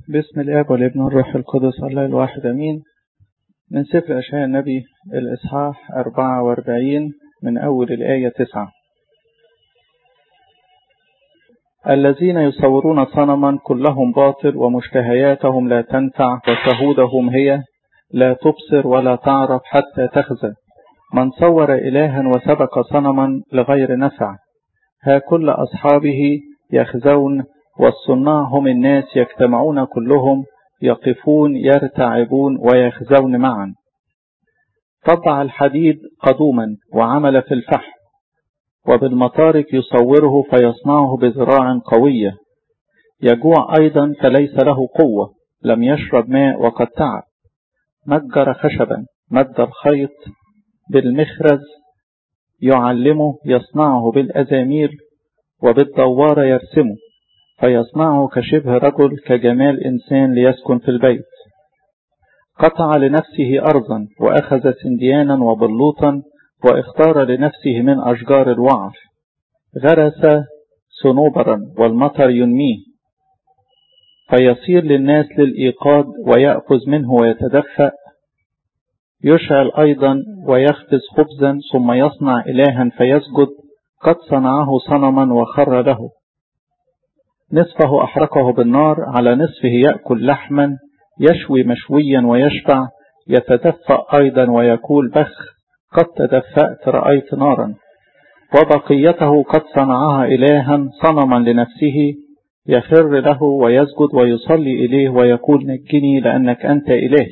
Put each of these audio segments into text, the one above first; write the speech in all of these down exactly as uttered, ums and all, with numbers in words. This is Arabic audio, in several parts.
باسم الآب والابن والروح القدس الله الواحد أمين. من سفر أشعياء النبي الإصحاح أربعة وأربعين من أول الآية تسعة. الذين يصورون صنما كلهم باطل ومشتهياتهم لا تنفع وشهودهم هي لا تبصر ولا تعرف حتى تخزى. من صور إلها وسبك صنما لغير نفع، ها كل أصحابه يخزون والصناع هم الناس يجتمعون كلهم يقفون يرتعبون ويخزون معا. طبع الحديد قدوما وعمل في الفحم، وبالمطارق يصوره فيصنعه بذراع قوية. يجوع أيضا فليس له قوة، لم يشرب ماء وقد تعب. مجر خشبا، مد الخيط بالمخرز يعلمه، يصنعه بالأزامير وبالدوار يرسمه، فيصنعه كشبه رجل كجمال إنسان ليسكن في البيت. قطع لنفسه أرضا وأخذ سنديانا وبلوطا واختار لنفسه من أشجار الوعر. غرس صنوبرا والمطر ينميه، فيصير للناس للإيقاد ويأخذ منه ويتدفأ. يشعل أيضا ويخبز خبزا ثم يصنع إلها فيسجد. قد صنعه صنما وخر له. نصفه أحرقه بالنار، على نصفه يأكل لحما، يشوي مشويا ويشبع. يتدفأ أيضا ويقول بخ، قد تدفأت رأيت نارا. وبقيته قد صنعها إلها صنما لنفسه، يخر له ويسجد ويصلي إليه ويقول نجني لأنك أنت إلهي.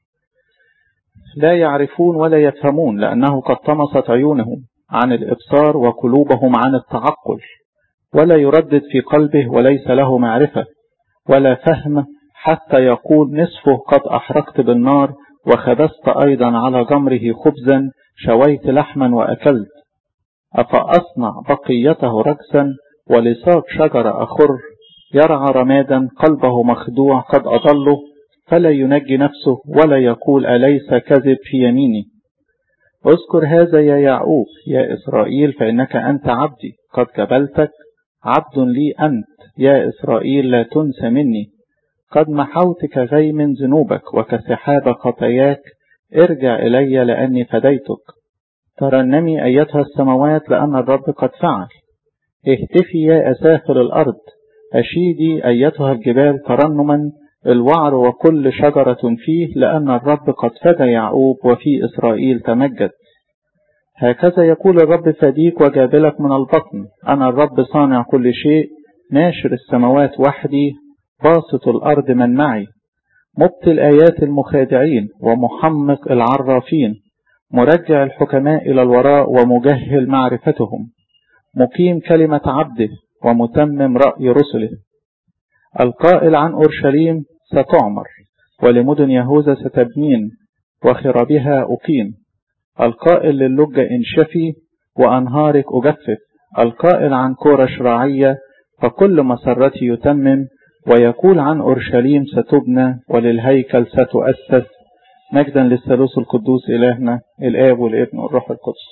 لا يعرفون ولا يفهمون، لأنه قد طمست عيونهم عن الإبصار وقلوبهم عن التعقل. ولا يردد في قلبه وليس له معرفة ولا فهم، حتى يقول نصفه قد أحرقت بالنار، وخبزت أيضا على جمره خبزا، شويت لحما وأكلت. أفأصنع بقيته رجسا ولساق شجر أخر. يرعى رمادا قلبه مخدوع قد أضله، فلا ينجي نفسه ولا يقول أليس كذب في يميني. اذكر هذا يا يعقوب يا إسرائيل، فإنك أنت عبدي قد جبلتك. عبد لي أنت يا إسرائيل، لا تنسى مني. قد محوت كغيم ذنوبك وكسحاب خطاياك. ارجع إلي لأني فديتك. ترنمي أيتها السماوات لأن الرب قد فعل. اهتفي يا أسافل الأرض. أشيدي أيتها الجبال ترنما. الوعر وكل شجرة فيه، لأن الرب قد فدى يعقوب وفي إسرائيل تمجد. هكذا يقول الرب فديك وجابلك من البطن. أنا الرب صانع كل شيء، ناشر السماوات وحدي، باسط الأرض من معي. مبطل آيات المخادعين ومحمق العرافين، مرجع الحكماء إلى الوراء ومجهل معرفتهم. مقيم كلمة عبده ومتمم رأي رسله. القائل عن أورشليم ستعمر، ولمدن يهوذا ستبنين وخرابها أقيم. القائل للجة انشفي وأنهارك أجفف. القائل عن كورش راعية، فكل مسرتي يتمم. ويقول عن أورشليم ستبنى وللهيكل ستؤسس. مجدا للثالوث القدوس إلهنا الآب والابن والروح القدس.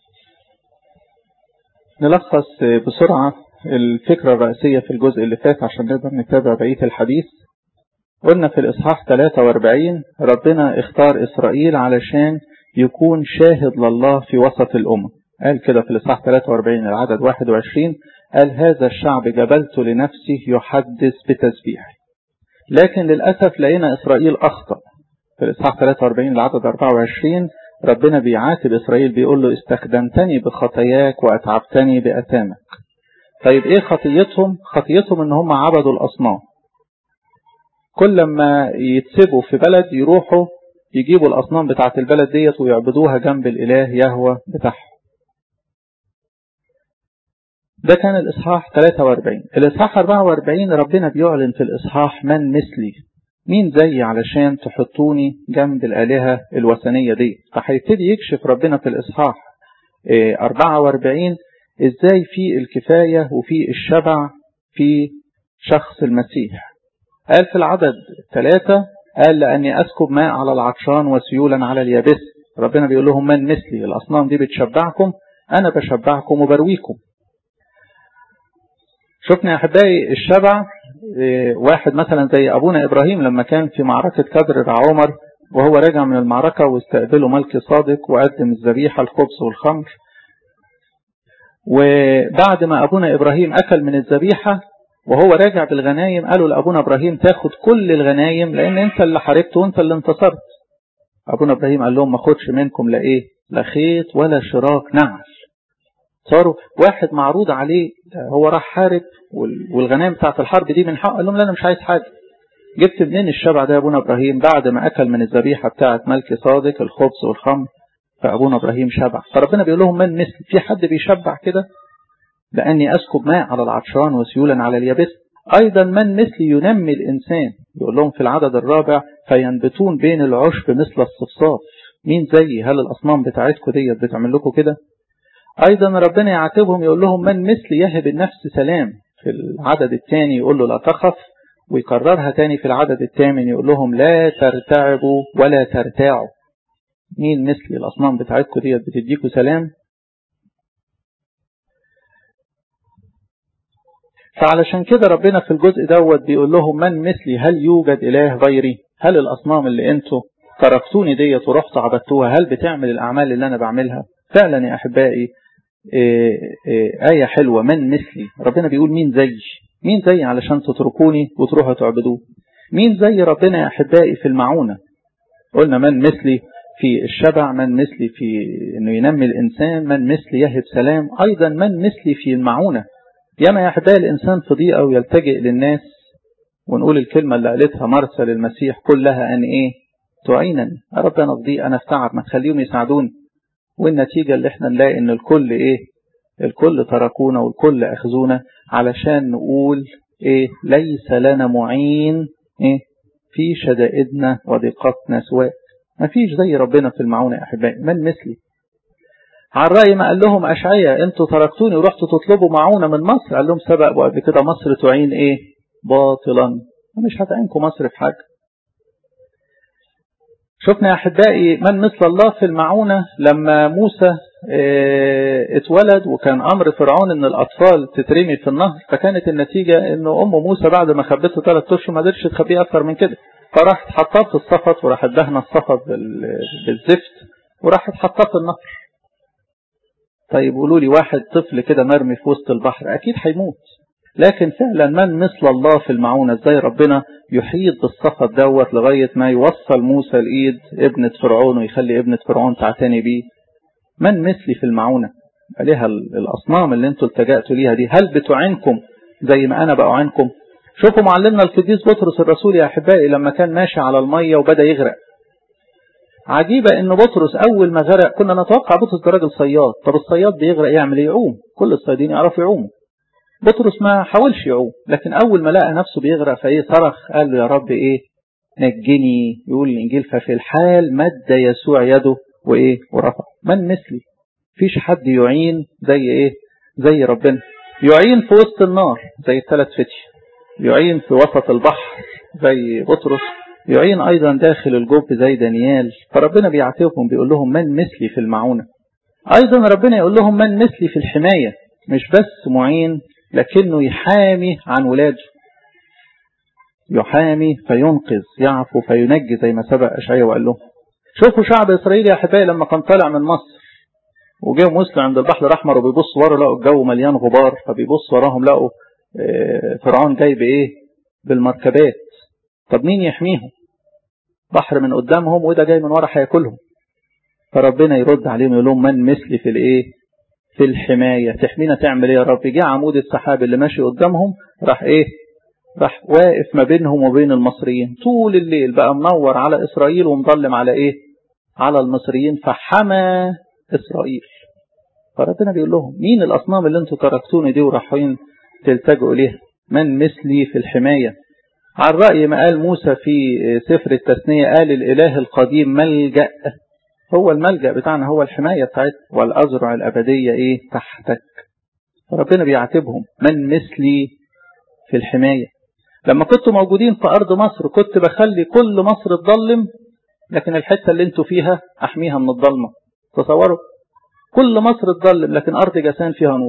نلخص بسرعة الفكرة الرئيسية في الجزء اللي فات عشان نقدر نتابع بقية الحديث. قلنا في الإصحاح ثلاثة وأربعين ربنا اختار إسرائيل علشان يكون شاهد لله في وسط الأمة. قال كده في الإصحاح ثلاثة وأربعين العدد واحد وعشرين، قال هذا الشعب جبلت لنفسه يحدث بتسبيح. لكن للأسف لقينا إسرائيل أخطأ. في الإصحاح ثلاثة وأربعين العدد أربعة وعشرين ربنا بيعاتب إسرائيل، بيقول له استخدمتني بخطاياك وأتعبتني بأثامك. طيب إيه خطيتهم؟ خطيتهم إن هم عبدوا الأصنام. كل ما يتسبوا في بلد يروحوا يجيبوا الأصنام بتاعت البلد ديت ويعبدوها جنب الإله يهوه بتاعهم. ده كان الإصحاح ثلاثة وأربعين. الإصحاح أربعة وأربعين ربنا بيعلن في الإصحاح من مثلي، مين زي علشان تحطوني جنب الآلهة الوثنية دي. فهيبتدي يكشف ربنا في الإصحاح أربعة وأربعين إزاي في الكفاية وفي الشبع في شخص المسيح. قال في العدد ثلاثة، قال لأني أسكب ماء على العطشان وسيولا على اليابس. ربنا بيقول لهم من مثلي، الأصنام دي بتشبعكم، أنا بشبعكم وبرويكم. شفنا يا أحبائي الشبع واحد مثلا زي أبونا إبراهيم لما كان في معركة كدر العمر وهو راجع من المعركة واستقبله ملك صادق وقدم الذبيحة الخبز والخمر، وبعد ما أبونا إبراهيم أكل من الذبيحة وهو راجع بالغنايم قالوا لأبونا إبراهيم تاخد كل الغنايم لأن أنت اللي حاربت وأنت اللي انتصرت. أبونا إبراهيم قال لهم ما خدش منكم لا إيه لا خيط ولا شراك نعل. صاروا واحد معروض عليه هو راح حارب والغنايم بتاعت الحرب دي من حقه، قال لهم لا أنا مش عايز حاجة. جبت منين الشبع ده يا أبونا إبراهيم؟ بعد ما أكل من الذبيحة بتاعت ملك صادق الخبز والخمر فأبونا إبراهيم شبع. فربنا بيقول لهم من مثل، في حد بيشبع كده؟ لأني أسكب ماء على العطشان وسيولا على اليابس. أيضا من مثل ينمي الإنسان، يقول لهم في العدد الرابع فينبتون بين العشب مثل الصفصاف. مين زي؟ هل الأصنام بتاعتكم ديت بتعمل لكم كده؟ أيضا ربنا يعاتبهم يقول لهم من مثل يهب النفس سلام. في العدد الثاني يقول له لا تخف، ويكررها تاني في العدد الثامن يقول لهم لا ترتعبوا ولا ترتاعوا. مين مثل الأصنام بتاعتكم ديت بتديكوا سلام؟ فعلشان كده ربنا في الجزء دوت بيقول لهم من مثلي هل يوجد إله غيري؟ هل الأصنام اللي انتوا تركتوني ديت ورحتوا عبدتوها هل بتعمل الأعمال اللي أنا بعملها؟ فعلا يا أحبائي إيه إيه آية حلوة. من مثلي، ربنا بيقول مين زي مين زي علشان تتركوني وتروحوا تعبدوه؟ مين زي ربنا يا أحبائي في المعونة؟ قلنا من مثلي في الشبع، من مثلي في انه ينمي الإنسان، من مثلي يهب سلام، أيضا من مثلي في المعونة. ياما يا أحبائي الإنسان في ضيقة ويلتجئ للناس، ونقول الكلمة اللي قالتها مرسى للمسيح كلها أن إيه تعينني يا رب أنا في ضيقة أنا في تعب ما تخليهم يساعدوني. والنتيجة اللي احنا نلاقي ان الكل ايه الكل تركونا والكل اخذونا، علشان نقول ايه ليس لنا معين ايه في شدائدنا وضيقتنا سواء. ما فيش زي ربنا في المعونة يا احبائي. من مثلي؟ على الرأي ما قال لهم أشعياء انتوا تركتوني ورحتوا تطلبوا معونة من مصر، قال لهم سبق وقبل كده مصر تعين ايه باطلا، مش هتعينكم مصر في حاجة. شفنا يا أحبائي من مثل الله في المعونة لما موسى اه اتولد وكان أمر فرعون ان الأطفال تترمي في النهر، فكانت النتيجة ان أم موسى بعد ما خبته ثلاث أشهر ما قدرتش تخبيه أكثر من كده، فراحت حطاه في الصفط وراحت دهنه الصفط بالزفت وراحت حطاه في النهر. طيب قولوا لي واحد طفل كده مرمي في وسط البحر أكيد هيموت، لكن فعلا من مثل الله في المعونة؟ ازاي ربنا يحيط بالصفط دوت لغاية ما يوصل موسى لإيد ابنة فرعون ويخلي ابنة فرعون تعتني بيه. من مثلي في المعونة؟ عليها الأصنام اللي انتوا التجأتوا ليها دي هل بتعينكم زي ما أنا بأعينكم؟ شوفوا معلمنا القديس بطرس الرسول يا أحبائي لما كان ماشي على المية وبدأ يغرق. عجيبة ان بطرس أول ما غرق كنا نتوقع بطرس ده راجل صياد، طب الصياد بيغرق يعمل ايه؟ يعوم، كل الصيادين يعرفوا يعوموا. بطرس ما حاولش يعوم، لكن أول ما لقى نفسه بيغرق فإيه صرخ قال له يا رب إيه نجني. يقول الإنجيل ففي الحال مد يسوع يده وإيه ورفع. من مثلي؟ فيش حد يعين زي إيه زي ربنا. يعين في وسط النار زي الثلاث فتش، يعين في وسط البحر زي بطرس، يعين أيضا داخل الجب زي دانيال. فربنا بيعاتبهم بيقول لهم من مثلي في المعونة. أيضا ربنا يقول لهم من مثلي في الحماية، مش بس معين لكنه يحامي عن ولاده، يحامي فينقذ يعفو فينجي زي ما سبق أشعياء وقال لهم. شوفوا شعب إسرائيل يا أحبائي لما كان طالع من مصر وجاء وصل عند البحر الأحمر وبيبص ورا لقوا الجو مليان غبار، فبيبص وراهم لقوا فرعون جاي بإيه بالمركبات. طب مين يحميهم؟ بحر من قدامهم وده جاي من ورا هياكلهم. فربنا يرد عليهم يقول لهم من مثلي في الإيه في الحماية. تحمينا تعمل ايه يا رب؟ جاء عمود السحاب اللي ماشي قدامهم راح ايه راح واقف ما بينهم وبين المصريين طول الليل، بقى منور على إسرائيل ومظلم على ايه على المصريين، فحمى إسرائيل. فربنا بيقول لهم مين الأصنام اللي انتوا تركتوني دي وراحين تلتجئوا ليها؟ من مثلي في الحماية. على الرأي ما قال موسى في سفر التثنية قال الإله القديم ملجأ، هو الملجأ بتاعنا هو الحماية بتاعتنا، والأزرع الأبدية إيه تحتك. ربنا بيعاتبهم من مثلي في الحماية. لما كنتوا موجودين في أرض مصر كنت بخلي كل مصر تضلم، لكن الحتة اللي انتوا فيها أحميها من الضلمة. تصوروا كل مصر تضلم لكن أرض جسان فيها نور.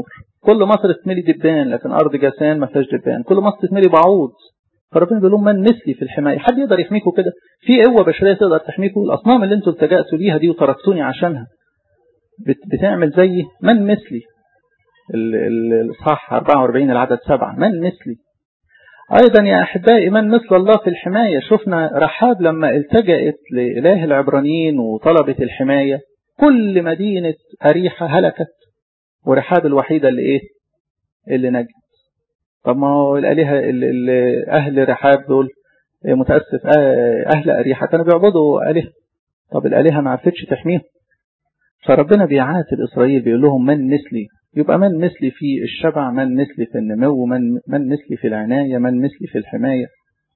كل مصر تتملي دبان لكن أرض جاسان ما فيهاش دبان، كل مصر تتملي بعوض. فربنا بيقول لهم من مثلي في الحماية، حد يقدر يحميكم كده؟ في قوة بشرية تقدر تحميكم؟ الأصنام اللي انتوا التجأتوا ليها دي وتركتوني عشانها بتعمل زي من مثلي. الإصحاح أربعة وأربعين العدد سبعة، من مثلي. أيضا يا أحبائي من مثل الله في الحماية. شفنا رحاب لما التجأت لإله العبرانيين وطلبت الحماية، كل مدينة أريحة هلكت ورحاب الوحيدة اللي إيه اللي نجت. طب ما هو الآلهة اللي أهل رحاب دول متأسف أهل أريحة كانوا بيعبدوا آلهة، طب الآلهة ما عرفتش تحميهم. فربنا بيعاتب إسرائيل بيقول لهم من مثلي. يبقى من مثلي في الشبع، من مثلي في النمو، من, من مثلي في العناية، من مثلي في الحماية.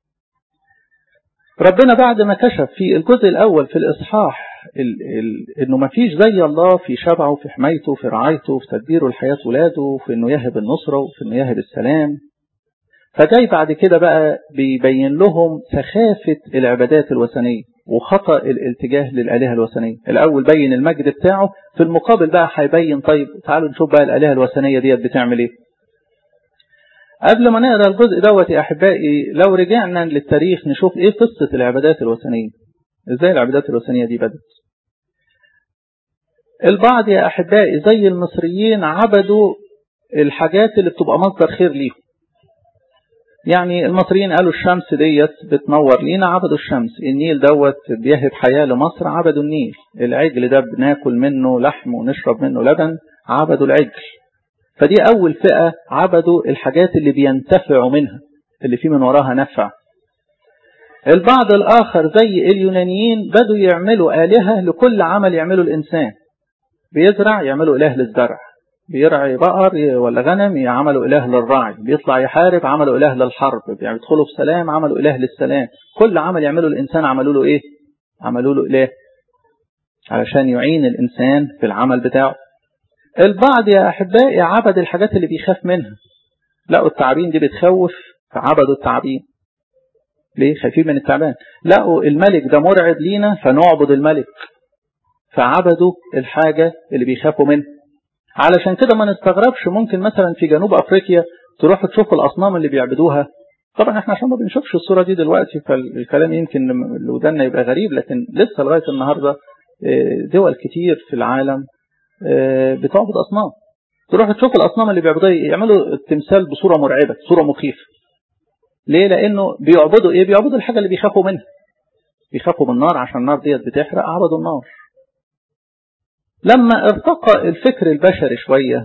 ربنا بعد ما كشف في الجزء الأول في الإصحاح ال ال إنه ما فيش زي الله في شبعه، في حمايته، في رعايته، في تدبيره الحياة ولاده، في إنه يهب النصرة وفي إنه يهب السلام. فجاي بعد كده بقى بيبين لهم سخافة العبادات الوثنية وخطأ الالتجاه للآلهة الوثنية. الأول بين المجد بتاعه، في المقابل بقى هيبين طيب تعالوا نشوف بقى الآلهة الوثنية ديت بتعمل إيه. قبل ما نقرأ الجزء دوت يا أحبائي، لو رجعنا للتاريخ نشوف إيه قصة العبادات الوثنية، إزاي العبادات الوثنية دي بدت. البعض يا أحبائي زي المصريين عبدوا الحاجات اللي بتبقى مصدر خير ليهم. يعني المصريين قالوا الشمس ديت بتنور لينا، عبدوا الشمس. النيل دوت بيهب حياة لمصر، عبدوا النيل. العجل ده بناكل منه لحم ونشرب منه لبن، عبدوا العجل. فدي أول فئة عبدوا الحاجات اللي بينتفعوا منها، اللي فيه من وراها نفع. البعض الآخر زي اليونانيين بدوا يعملوا آلهة لكل عمل يعملوا الإنسان. بيزرع يعملوا إله للزرع، بيرعي بقر ولا غنم يعملوا إله للرعي، بيطلع يحارب عملوا إله للحرب، بيدخلوا في سلام عملوا إله للسلام. كل عمل يعملوا الإنسان عملوا له إيه؟ عملوا له إله علشان يعين الإنسان في العمل بتاعه. البعض يا أحبائي عبد الحاجات اللي بيخاف منها، لقوا التعابين دي بتخوف فعبدوا التعابين. ليه؟ خايفين من التعبان. لقوا الملك ده مرعب لينا فنعبد الملك، فعبدوا الحاجة اللي بيخافوا منها. علشان كده ما نستغربش ممكن مثلا في جنوب أفريقيا تروح تشوف الأصنام اللي بيعبدوها. طبعا احنا عشان ما بنشوفش الصورة دي دلوقتي فالكلام يمكن لودنا يبقى غريب، لكن لسه لغاية النهاردة دول كتير في العالم بتعبد أصنام. تروح تشوف الأصنام اللي بيعبدوها يعملوا التمثال بصورة مرعبة، صورة مخيفة. ليه؟ لأنه بيعبدوا إيه؟ بيعبدوا الحاجة اللي بيخافوا منها. بيخافوا من النار عشان النار ديت بتحرق، عبدوا النار. لما ارتقى الفكر البشري شوية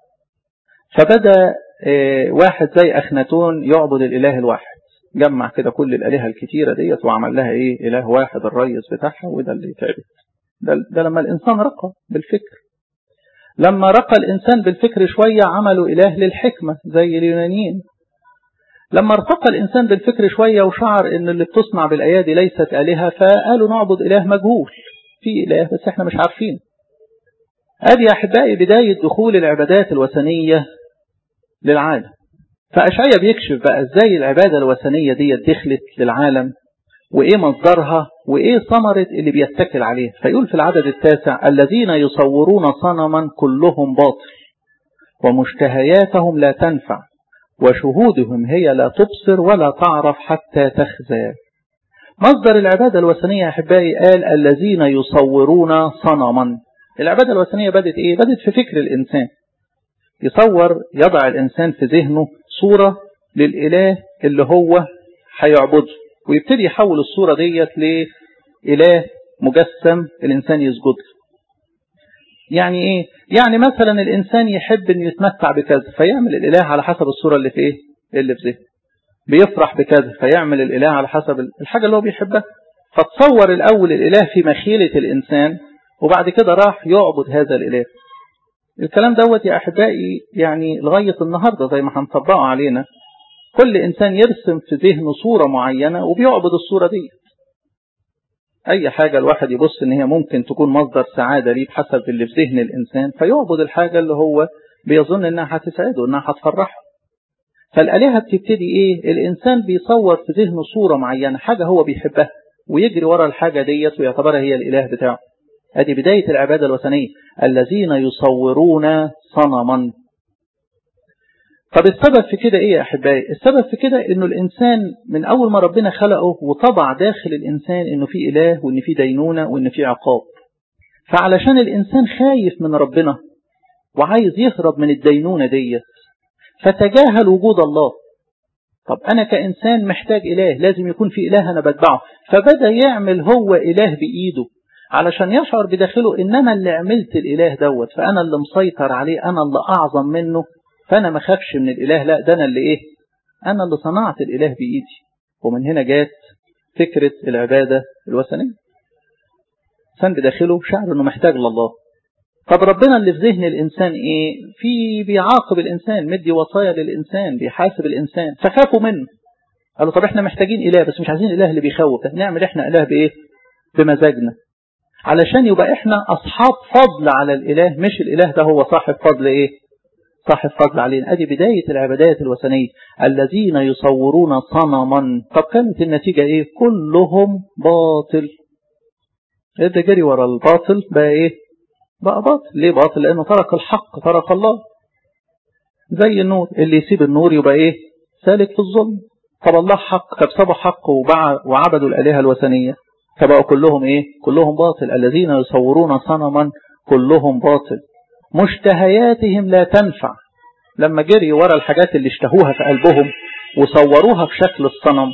فبدأ واحد زي أخناتون يعبد الإله الواحد، جمع كده كل الآلهة الكتيرة ديت وعمل لها إيه؟ إله واحد الرئيس بتاعها، وده اللي تعبت. ده, ده لما الإنسان رقى بالفكر. لما رقى الإنسان بالفكر شوية عملوا إله للحكمة زي اليونانيين. لما ارتقى الإنسان بالفكر شوية وشعر إن اللي بتصنع بالأيادي ليست آلهة، فقالوا نعبد إله مجهول، في إله بس إحنا مش عارفين. هذه يا أحبائي بداية دخول العبادات الوثنية للعالم. فأشعياء بيكشف بقى إزاي العبادة الوثنية دي دخلت للعالم، وإيه مصدرها، وإيه ثمرة اللي بيتكل عليه. فيقول في العدد التاسع: الذين يصورون صنما كلهم باطل ومشتهياتهم لا تنفع وشهودهم هي لا تبصر ولا تعرف حتى تخزى. مصدر العبادة الوثنية يا أحبائي قال الذين يصورون صنما. العبادة الوثنية بدت إيه؟ بدت في فكر الإنسان. يصور، يضع الإنسان في ذهنه صورة للإله اللي هو هيعبده، ويبتدي يحول الصورة ديت لإله مجسم الإنسان يسجد له. يعني إيه؟ يعني مثلا الإنسان يحب أن يتمتع بكذا فيعمل الإله على حسب الصورة اللي في إيه؟ اللي في ذهنه. بيفرح بكذا فيعمل الإله على حسب الحاجة اللي هو بيحبها. فتصور الأول الإله في مخيلة الإنسان وبعد كده راح يعبد هذا الإله. الكلام دوت يا أحبائي يعني لغاية النهاردة زي ما هنطبقه علينا، كل إنسان يرسم في ذهنه صورة معينة وبيعبد الصورة دي. أي حاجة الواحد يبص إن هي ممكن تكون مصدر سعادة ليه بحسب اللي في ذهن الإنسان فيعبد الحاجة اللي هو بيظن إنها هتسعده إنها هتفرحه. فالآلهة بتبتدي إيه؟ الإنسان بيصور في ذهنه صورة معينة، حاجة هو بيحبها ويجري ورا الحاجة ديت ويعتبرها هي الإله بتاعه. هذه بداية العبادة الوثنية، الذين يصورون صنما. طب السبب في كده ايه يا احبائي؟ السبب في كده انه الانسان من اول ما ربنا خلقه وطبع داخل الانسان انه في اله وان في دينونة وان في عقاب. فعلشان الانسان خايف من ربنا وعايز يهرب من الدينونة ديت فتجاهل وجود الله. طب انا كانسان محتاج اله، لازم يكون في اله انا بتبعه، فبدأ يعمل هو اله بايده علشان يشعر بداخله ان انا اللي عملت الاله دوت، فانا اللي مسيطر عليه، انا اللي اعظم منه، فانا ما خافش من الاله، لا ده انا اللي ايه، انا اللي صنعت الاله بايدي. ومن هنا جات فكرة العبادة الوثنية. الانسان بداخله شعر انه محتاج لله. طب ربنا اللي في ذهن الانسان ايه؟ في بيعاقب الانسان، مدي وصايا للانسان، بيحاسب الانسان، فخافوا منه. قالوا طب احنا محتاجين اله بس مش عايزين اله اللي بيخوف، نعمل احنا اله بايه؟ بمزاجنا، علشان يبقى احنا اصحاب فضل على الاله، مش الاله ده هو صاحب فضل ايه؟ صاحب فضل علينا. ادي بداية العبادات الوثنية، الذين يصورون صنما. طب كانت النتيجة ايه؟ كلهم باطل. ده جري ورا الباطل بقى ايه؟ بقى باطل. ليه باطل؟ لانه ترك الحق، ترك الله. زي النور، اللي يسيب النور يبقى ايه؟ سالك في الظلم. طب الله حق، طب سابوا حق وعبدوا الالهة الوثنية، فبقوا كلهم ايه؟ كلهم باطل. الذين يصورون صنما كلهم باطل، مشتهياتهم لا تنفع. لما جري ورا الحاجات اللي اشتهوها في قلبهم وصوروها في شكل الصنم،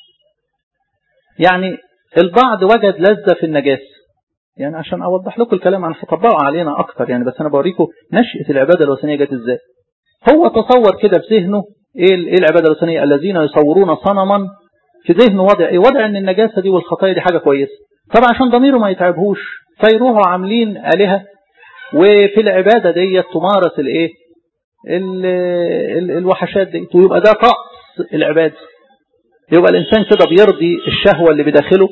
يعني البعض وجد لذة في النجاسة. يعني عشان اوضح لكم الكلام عن هطبقه علينا اكتر يعني، بس انا بوريكم نشأة العبادة الوثنية جت ازاي. هو تصور كده في ذهنه ايه ايه العبادة الوثنية؟ الذين يصورون صنما، في ذهنه وضع ايه؟ وضع ان النجاسة دي والخطايا دي حاجة كويسة. طبعا عشان ضميره ما يتعبهوش فيروحوا عاملين آلهة، وفي العبادة دي تمارس الايه؟ ال ال الوحشات دي، ويبقى ده طقس العبادة. يبقى الانسان كده بيرضي الشهوة اللي بداخله،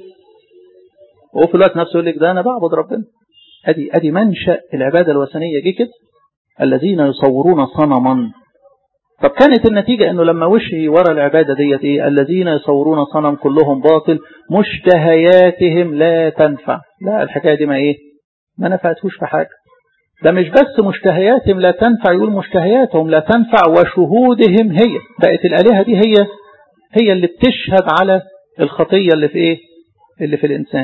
وفي الوقت نفسه يقول لك ده انا بعبد ربنا. ادي ادي منشأ العبادة الوثنية جه كده، الذين يصورون صنما. طب كانت النتيجة انه لما وشي ورا العبادة ديت ايه؟ الذين يصورون صنم كلهم باطل، مشتهياتهم لا تنفع. لا الحكاية دي ما ايه؟ ما نفعتهوش في حاجة. ده مش بس مشتهياتهم لا تنفع، يقول مشتهياتهم لا تنفع وشهودهم هي. بقت الآلهة دي هي هي اللي بتشهد على الخطية اللي في ايه؟ اللي في الانسان.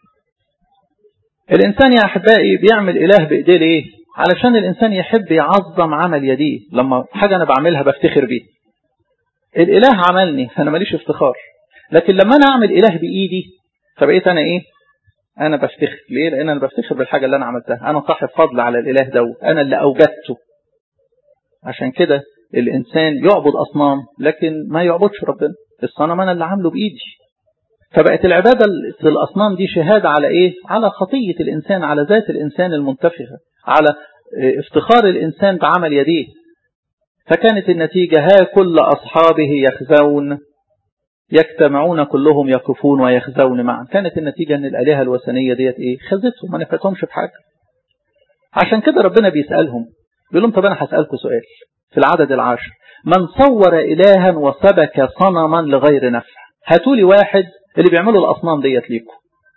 الانسان يا احبائي بيعمل اله بايديه ليه؟ علشان الانسان يحب يعظم عمل يديه. لما حاجة انا بعملها بفتخر بيه. الاله عملني فانا ماليش افتخار، لكن لما انا اعمل اله بايدي فبقيت انا ايه؟ انا بفتخر. ليه؟ لان انا بفتخر بالحاجة اللي انا عملتها، انا صاحب فضل على الاله ده، انا اللي اوجدته. عشان كده الانسان يعبد اصنام لكن ما يعبدش ربنا. الصنم انا اللي عامله بايدي. فبقت العبادة الأصنام دي شهادة على إيه؟ على خطية الإنسان، على ذات الإنسان المنتفخة، على افتخار الإنسان بعمل يديه. فكانت النتيجة ها كل أصحابه يخزون، يجتمعون كلهم يقفون ويخزون معا. كانت النتيجة أن الآلهة الوثنية ديت إيه؟ خزتهم، ما نفعتهمش في حاجة. عشان كده ربنا بيسألهم، بيقول لهم طب أنا هسألكم سؤال في العدد العاشر: من صور إلها وسبك صنما لغير نفع. هاتوا لي واحد اللي بيعملوا الأصنام ديت ليكم.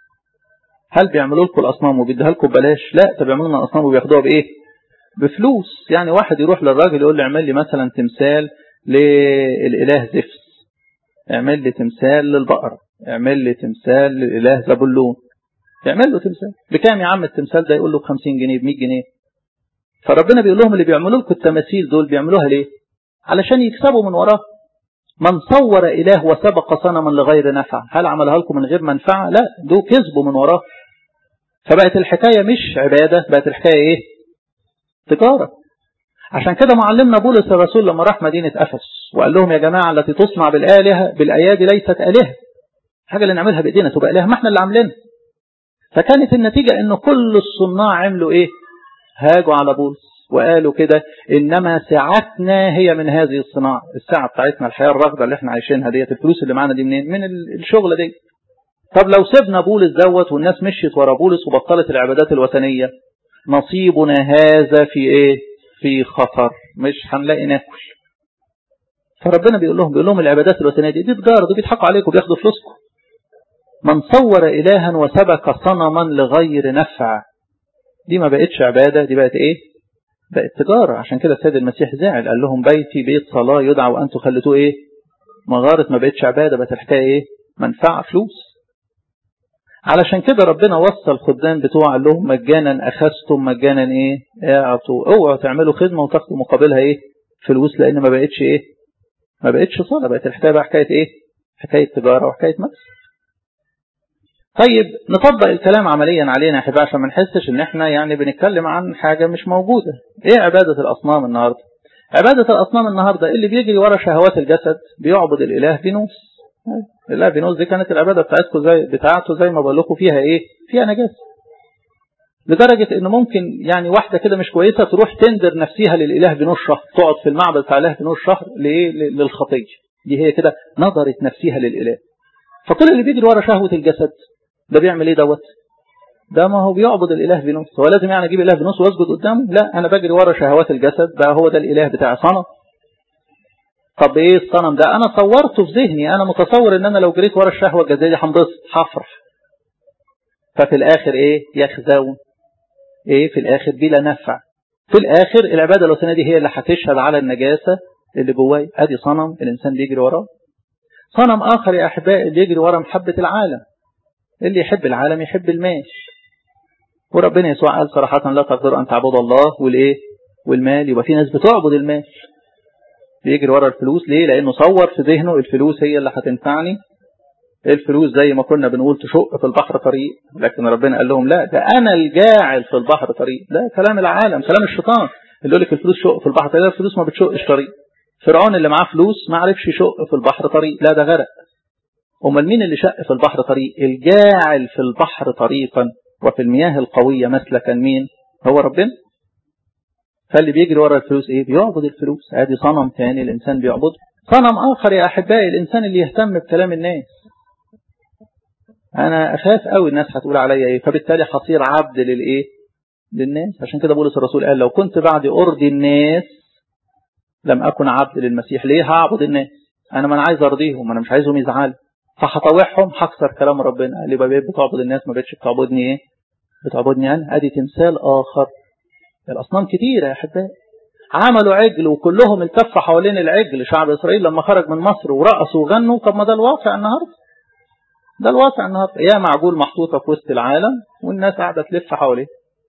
هل بيعملوا لكم الأصنام وبيديها لكم ببلاش؟ لا، طب بيعملوا لنا الأصنام وبياخدوها بإيه؟ بفلوس. يعني واحد يروح للراجل يقول له اعمل لي مثلا تمثال للإله زفس، اعمل لي تمثال للبقرة، اعمل لي تمثال للإله زبلون. يعمل له تمثال بكام يا عم التمثال ده؟ يقول له بخمسين جنيه بمية جنيه. فربنا بيقول لهم اللي بيعملوا لكم التماثيل دول بيعملوها ليه؟ علشان يكسبوا من وراه. من صور إله وسبق صنما لغير نفع، هل عملها لكم من غير منفعة؟ لا، دول كسبوا من وراه. فبقت الحكاية مش عبادة، بقت الحكاية ايه؟ تجارة. عشان كده معلمنا بولس الرسول لما راح مدينة أفس وقال لهم يا جماعة التي تصنع بالآلهة بالأيادي ليست آلهة، حاجة اللي نعملها بإيدينا تبقى آلهة، ما احنا اللي عاملينها. فكانت النتيجة انه كل الصناع عملوا ايه؟ هاجوا على بولس وقالوا كده إنما ساعتنا هي من هذه الصناعة. الساعة بتاعتنا، الحياة الرغدة اللي احنا عايشينها ديت، الفلوس اللي معانا دي منين؟ من الشغل دي. طب لو سيبنا بولس دوت والناس مشيت ورا بولس وبطلت العبادات الوثنية، نصيبنا هذا في ايه؟ في خطر، مش هنلاقي ناكل. فربنا بيقول لهم بيقول لهم العبادات الوثنية دي دي تجارة، دي بيضحكوا عليكم بياخدوا فلوسكم. من صور إلها وسبك صنما لغير نفع، دي ما بقتش عبادة، دي بقت ايه؟ بقت تجارة. عشان كده السيد المسيح زعل قال لهم بيتي بيت صلاة يدعى وأنتم خليتوه إيه مغارة، ما بقتش عبادة، بقت الحكاية إيه منفعة فلوس. علشان كده ربنا وصى الخدام بتوع قال لهم مجانا أخذتم مجانا إيه اعطوا، اوعوا تعملوا خدمة وتاخدوا مقابلها إيه فلوس، لأن ما بقتش إيه ما بقتش صلاة، بقت الحكاية بقى حكاية إيه حكاية تجارة وحكاية مكسب. طيب نطبق الكلام عمليا علينا يا حبايبي عشان ما نحسش ان احنا يعني بنتكلم عن حاجة مش موجودة. ايه عبادة الاصنام النهاردة؟ عبادة الاصنام النهاردة اللي بيجري ورا شهوات الجسد بيعبد الاله فينوس. الاله فينوس دي كانت العبادة بتاعتكم زي بتاعته زي ما بقول لكم فيها ايه فيها نجاسة، لدرجة ان ممكن يعني واحدة كده مش كويسة تروح تندر نفسها للاله فينوس شهر، تقعد في المعبد بتاع الاله فينوس شهر لايه للخطية دي، هي كده نظرت نفسها للاله. فكل اللي بيجري ورا شهوة الجسد ده بيعمل ايه دوت؟ ده ما هو بيعبد الاله فينوس. هو لازم يعني اجيب الاله فينوس واسجد قدامه؟ لا، انا بجري ورا شهوات الجسد بقى هو ده الاله بتاع صنم. طب ايه الصنم ده؟ انا صورته في ذهني، انا متصور ان انا لو جريت ورا الشهوه الجسديه دي هنبسط هفرح. ففي الاخر ايه يخزون؟ ايه في الاخر بلا نفع. في الاخر العباده الوثنيه دي هي اللي هتشهد على النجاسه اللي جواي. ادي صنم الانسان بيجري وراه. صنم اخر يا احبائي اللي يجري ورا محبه العالم. اللي يحب العالم يحب المال، وربنا يسوع قال صراحة لا تقدروا أن تعبدوا الله والإيه والمال. يبقى في ناس بتعبد المال، بيجري ورا الفلوس. ليه؟ لأنه صور في ذهنه الفلوس هي اللي هتنفعني. الفلوس زي ما كنا بنقول تشق في البحر طريق، لكن ربنا قال لهم لا، ده أنا الجاعل في البحر طريق. ده كلام العالم، كلام الشيطان اللي يقول لك الفلوس شق في البحر طريق. الفلوس ما بتشقش طريق. فرعون اللي معاه فلوس ما عرفش يشق في البحر طريق، لا ده غرق. أمال مين اللي شق في البحر طريق؟ الجاعل في البحر طريقا وفي المياه القوية مسلكا. مين؟ هو ربنا. فاللي بيجري ورا الفلوس ايه؟ بيعبد الفلوس. ادي صنم ثاني الانسان بيعبده. صنم اخر يا احبائي الانسان اللي يهتم بكلام الناس. انا اخاف قوي الناس هتقول عليا ايه، فبالتالي هصير عبد للايه للناس. عشان كده بولس الرسول قال لو كنت بعد ارضي الناس لم اكن عبد للمسيح. ليه هعبد الناس؟ انا ما انا عايز ارضيهم، انا مش عايزهم يزعلوا، فهطوعهم هكسر كلام ربنا. قال لي بقى بتعبد الناس ما بقتش بتعبدني ايه بتعبدني انا. ادي تمثال اخر. الاصنام كتيره يا احبائي. عملوا عجل وكلهم التفوا حوالين العجل. شعب اسرائيل لما خرج من مصر ورقصوا وغنوا. طب ما ده الواقع النهارده، ده الواقع النهارده. يا معجول محطوطه في وسط العالم والناس قاعده تلف حواليه.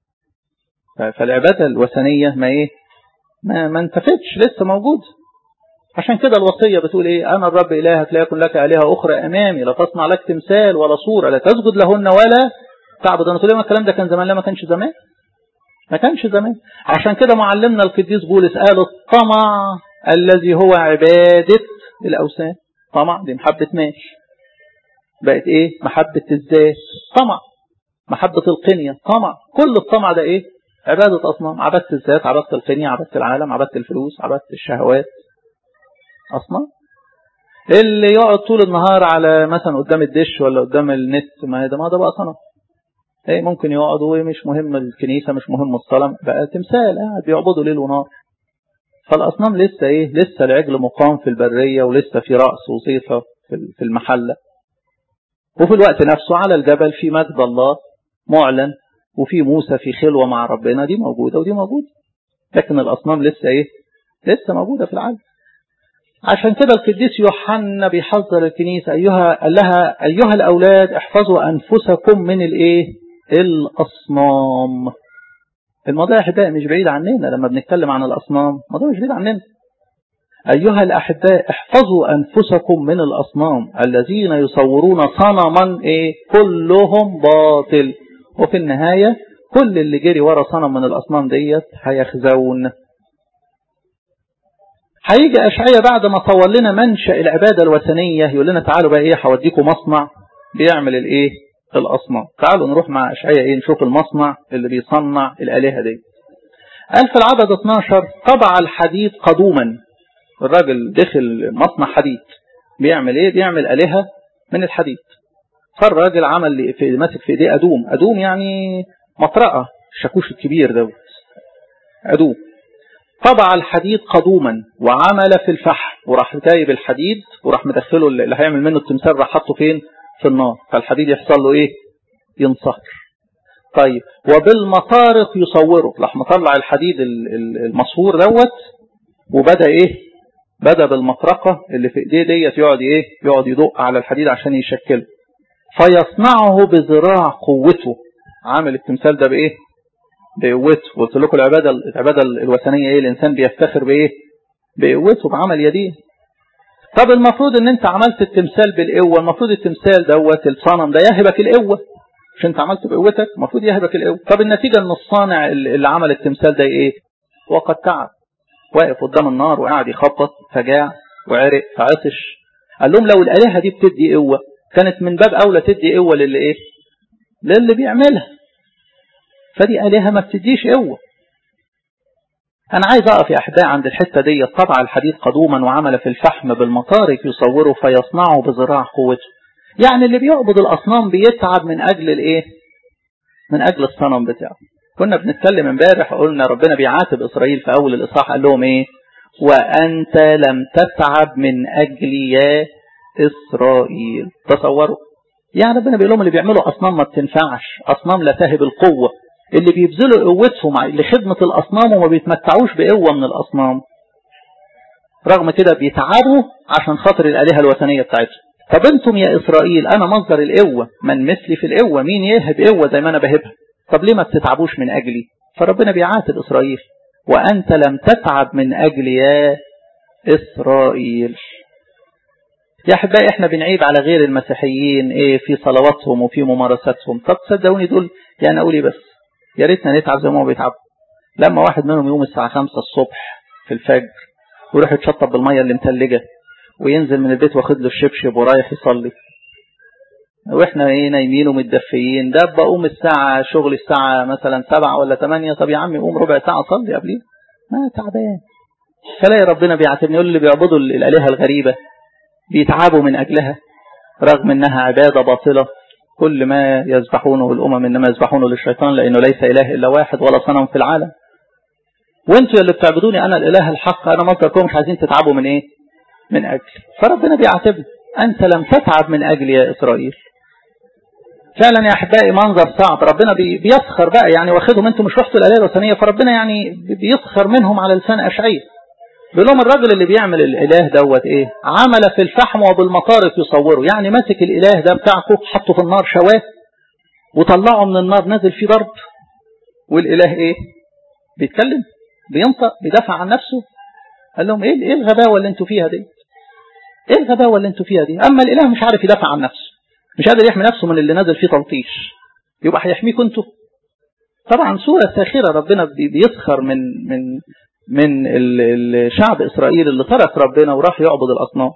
فالعباده الوثنيه ما ايه ما, ما انتفتش، لسه موجود. عشان كده الوصية بتقول ايه؟ انا الرب الهك لا يكن لك آلهة اخرى امامي، لا تصنع لك تمثال ولا صورة، لا تسجد لهن ولا تعبد. انا تقول لي الكلام ده كان زمان. لا ما كانش زمان، ما كانش زمان. عشان كده معلمنا القديس بولس قال الطمع الذي هو عبادة الاوثان. طمع دي محبة مال، بقت ايه محبة الذات. طمع محبة القنية. طمع كل الطمع ده ايه عبادة اصنام. عبادة الذات، عبادة القنية، عبادة العالم، عبادة الفلوس، عبادة الشهوات. أصلا اللي يقعد طول النهار على مثلا قدام الدش ولا قدام النت، ما ده ما ده بقى صنم. ايه ممكن يقعد ومش مهم الكنيسة، مش مهم الصلاة، بقى تمثال قاعد بيعبدوا ليل ونهار. فالأصنام لسه ايه لسه العجل مقام في البرية، ولسه في رأس وصيفة في المحلة. وفي الوقت نفسه على الجبل في مجد الله معلن، وفي موسى في خلوة مع ربنا. دي موجودة ودي موجودة، لكن الأصنام لسه ايه لسه موجودة في العالم. عشان كده القديس يوحنا بيحذر الكنيسة أيها قال لها أيها الأولاد احفظوا أنفسكم من الإيه الأصنام. الموضوع يا أحبائي مش بعيد عننا. لما بنتكلم عن الأصنام الموضوع مش بعيد عننا. أيها الأحباء احفظوا أنفسكم من الأصنام الذين يصورون صنما إيه كلهم باطل. وفي النهاية كل اللي جري ورا صنم من الأصنام ديت هيخزون. هيجي أشعياء بعد ما طول لنا منشأ العبادة الوثنية يقول لنا تعالوا بقى ايه هوديكم مصنع بيعمل الايه الأصنام. تعالوا نروح مع أشعياء ايه نشوف المصنع اللي بيصنع الآلهة دي. قال في العدد اثناشر طبع الحديد قدوما. الراجل دخل مصنع حديد بيعمل ايه بيعمل آلهة من الحديد. فالراجل عمل في ماسك في ايديه أدوم. أدوم يعني مطرقة الشاكوش الكبير دوت أدوم. طبع الحديد قدوما وعمل في الفحم، وراح جايب الحديد وراح مدخله اللي هيعمل منه التمثال راح حطه فين في النار. فالحديد يحصل له ايه ينصهر. طيب وبالمطارق يصوره، راح مطلع الحديد المصهور دوت وبدأ ايه، بدأ بالمطرقة اللي في ايديه ديت يقعد ايه، يقعد يدق على الحديد عشان يشكله. فيصنعه بذراع قوته. عامل التمثال ده بايه؟ بقوته. قلت لكم العبادة العبادة الوثنية ايه؟ الانسان بيفتخر بايه؟ بقوته، بعمل يديه. طب المفروض ان انت عملت التمثال بالقوة، المفروض التمثال دوت الصنم ده يهبك القوة، مش انت عملت بقوتك، المفروض يهبك القوة. طب النتيجة ان الصانع اللي عمل التمثال ده ايه؟ وقد تعب، واقف قدام النار وقاعد يخبط فجاع وعرق فعطش. قال لهم لو الآلهة دي بتدي قوة كانت من باب أولى تدي قوة للي ايه؟ للي بيعملها. فدي آلهة ما بتديش قوة. أنا عايز أقف يا أحباء عند الحتة دي. طبع الحديد قدوما وعمل في الفحم بالمطارق يصوره فيصنعه بذراع قوته. يعني اللي بيعبد الأصنام بيتعب من أجل الإيه؟ من أجل الصنم بتاعه. كنا بنتكلم امبارح قلنا ربنا بيعاتب إسرائيل في أول الإصحاح، قال لهم إيه؟ وأنت لم تتعب من أجل يا إسرائيل. تصوروا يعني ربنا بيقول لهم اللي بيعملوا أصنام ما بتنفعش، أصنام لا تهب القوة، اللي بيبذلوا قوتهم لخدمة الأصنام وما بيتمتعوش بقوة من الأصنام، رغم كده بيتعبوا عشان خاطر الآلهة الوثنية بتاعتهم. طب انتم يا إسرائيل أنا مصدر القوة، من مثلي في القوة، مين يهب قوة زي ما أنا بهبها؟ طب ليه ما بتتعبوش من أجلي؟ فربنا بيعاتب إسرائيل، وأنت لم تتعب من أجل يا إسرائيل. يا أحبائي احنا بنعيب على غير المسيحيين ايه في صلواتهم وفي ممارساتهم. طب تصدقوني دول يعني أقولي بس يا ريتنا نتعب زي ما هو بيتعبوا. لما واحد منهم يوم الساعة خمسة الصبح في الفجر ويروح يتشطب بالمية اللي متلجة وينزل من البيت واخد له الشبشب ورايح يصلي، واحنا ايه نايمين ومتدفيين، ده بقوم الساعة شغل الساعة مثلا سبعة ولا ثمانية، طب يا عم قوم ربع ساعة صلي قبليه، ما تعبان. فلاقي ربنا بيعاتبني يقول اللي بيعبدوا الآلهة الغريبة بيتعبوا من أجلها رغم انها عبادة باطلة. كل ما يذبحونه الأمم إنما يذبحونه للشيطان لأنه ليس إله إلا واحد ولا صنم في العالم. وانتوا اللي بتعبدوني أنا الإله الحق، أنا مصدركم، مش عايزين تتعبوا من إيه؟ من أجل. فربنا بيعاتبني أنت لم تتعب من أجل يا إسرائيل. فعلا يا أحبائي منظر صعب. ربنا بيسخر بقى يعني، واخدهم انتوا مش رحتوا الآلهة الوثنية، فربنا يعني بيسخر منهم على لسان أشعياء. بيقول لهم الراجل اللي بيعمل الإله دوت إيه؟ عمل في الفحم وبالمطارق يصوره، يعني ماسك الإله ده بتاعكم حطه في النار شواه وطلعه من النار نازل فيه ضرب، والإله إيه؟ بيتكلم بينطق بيدافع عن نفسه. قال لهم إيه إيه الغباوة اللي انتوا فيها دي؟ إيه الغباوة اللي انتوا فيها دي؟ أما الإله مش عارف يدافع عن نفسه، مش قادر يحمي نفسه من اللي نازل فيه تلطيش، يبقى هيحميكم انتوا؟ طبعا صورة ساخرة. ربنا بيسخر من من من الشعب إسرائيل اللي ترك ربنا وراح يعبد الأصنام.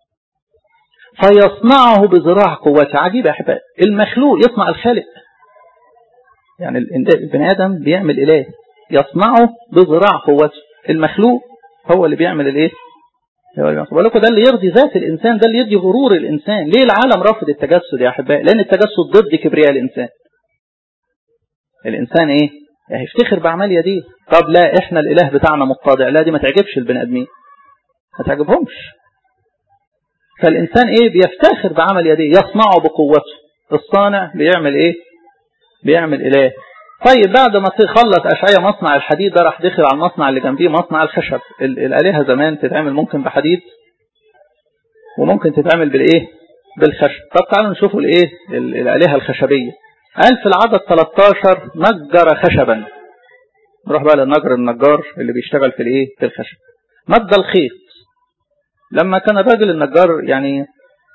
فيصنعه بذراع قوته. عجيب يا أحبائي، المخلوق يصنع الخالق. يعني البني آدم بيعمل إله يصنعه بذراع قوته، المخلوق هو اللي بيعمل الإيه؟ بقول لكم ده اللي يرضي ذات الإنسان، ده اللي يرضي غرور الإنسان. ليه العالم رافض التجسد يا أحبائي؟ لأن التجسد ضد كبرياء الإنسان. الإنسان إيه؟ هيفتخر بعمل يديه. طب لا، إحنا الإله بتاعنا متضع، لا دي ما تعجبش البني آدمين، ما تعجبهمش. فالإنسان إيه؟ بيفتخر بعمل يديه، يصنعه بقوته. الصانع بيعمل إيه؟ بيعمل إله. طيب بعد ما تخلص أشعياء مصنع الحديد ده، راح دخل على المصنع اللي جنبيه مصنع الخشب. الآلهة زمان تتعمل ممكن بحديد وممكن تتعمل بالإيه؟ بالخشب. طب تعالوا نشوفوا الإيه؟ الآلهة الخشبية. قال في العدد ثلاثة عشر نجر خشبا. نروح بقى للنجر، النجار اللي بيشتغل في الإيه؟ في الخشب. مد الخيط. لما كان الراجل النجار يعني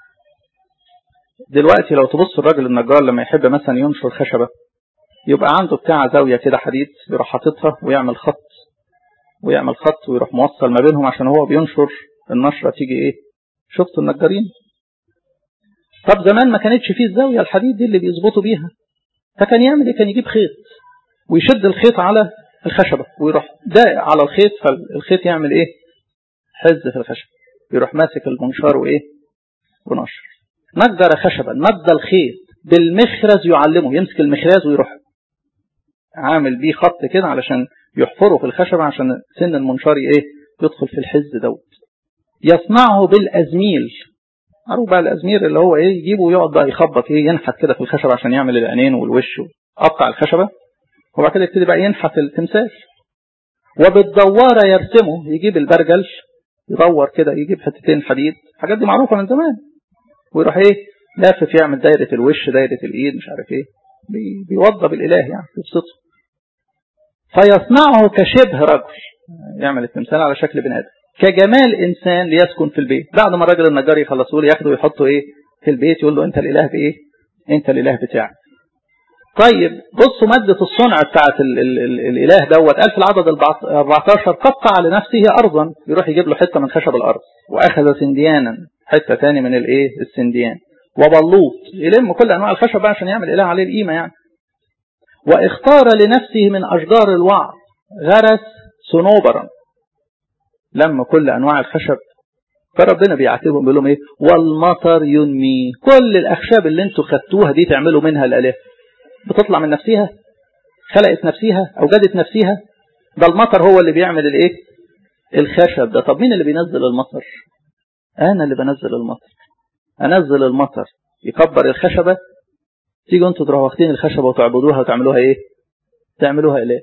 دلوقتي لو تبص الراجل النجار لما يحب مثلا ينشر خشبة يبقى عنده بتاع زاوية كده حديد يروح حاططها ويعمل خط ويعمل خط ويروح موصل ما بينهم عشان هو بينشر النشرة تيجي ايه. شفتوا النجارين؟ طب زمان ما كانتش فيه الزاوية الحديد دي اللي بيظبطوا بيها، فكان يعمل ايه؟ كان يجيب خيط ويشد الخيط على الخشبة ويروح داق على الخيط، فالخيط يعمل ايه؟ حز في الخشبة، يروح ماسك المنشار وايه ونشر. نجر خشبا، مد الخيط بالمخرز يعلمه، يمسك المخراز ويروح عامل بيه خط كده علشان يحفره في الخشبة عشان سن المنشار ايه يدخل في الحز دوت. يصنعه بالأزميل. معروف بقى الأزمير اللي هو إيه يجيبه ويقعد بقى يخبط إيه ينحت كده في الخشبة عشان يعمل العينين والوش، قطع الخشبة وبعد كده يبتدي بقى ينحت التمثال. وبالدوارة يرسمه، يجيب البرجل يدور كده، يجيب حتتين حديد، الحاجات دي معروفة من زمان، ويروح إيه لافف يعمل دايرة الوش دايرة الإيد مش عارف إيه، بيوضب الإله يعني يبسطه. فيصنعه كشبه رجل، يعمل التمثال على شكل بني آدم كجمال إنسان ليسكن في البيت. بعد ما الراجل النجار يخلصوا له ياخده ويحطه إيه في البيت، يقول له أنت الإله بإيه؟ أنت الإله بتاعك. طيب بصوا مادة الصنع بتاعت ال ال ال الإله دوت. قال في العدد الأربعتاشر قطع لنفسه أرضا، يروح يجيب له حتة من خشب الأرض، وأخذ سنديانا حتة تاني من الإيه السنديان، وبلوط، يلم كل أنواع الخشب عشان يعمل إله عليه القيمة يعني. واختار لنفسه من أشجار الوعر، غرس صنوبرا، لما كل أنواع الخشب. فربنا بيعاتبهم بيقول لهم إيه؟ والمطر ينمي. كل الأخشاب اللي انتوا خدتوها دي تعملوا منها الآلهة، بتطلع من نفسها، خلقت نفسها، أوجدت نفسها. ده المطر هو اللي بيعمل الإيه؟ الخشب ده. طب مين اللي بينزل المطر؟ أنا اللي بنزل المطر. أنزل المطر يكبر الخشبة، تيجوا انتوا تروحوا واخدين الخشبة وتعبدوها وتعملوها إيه؟ تعملوها إله.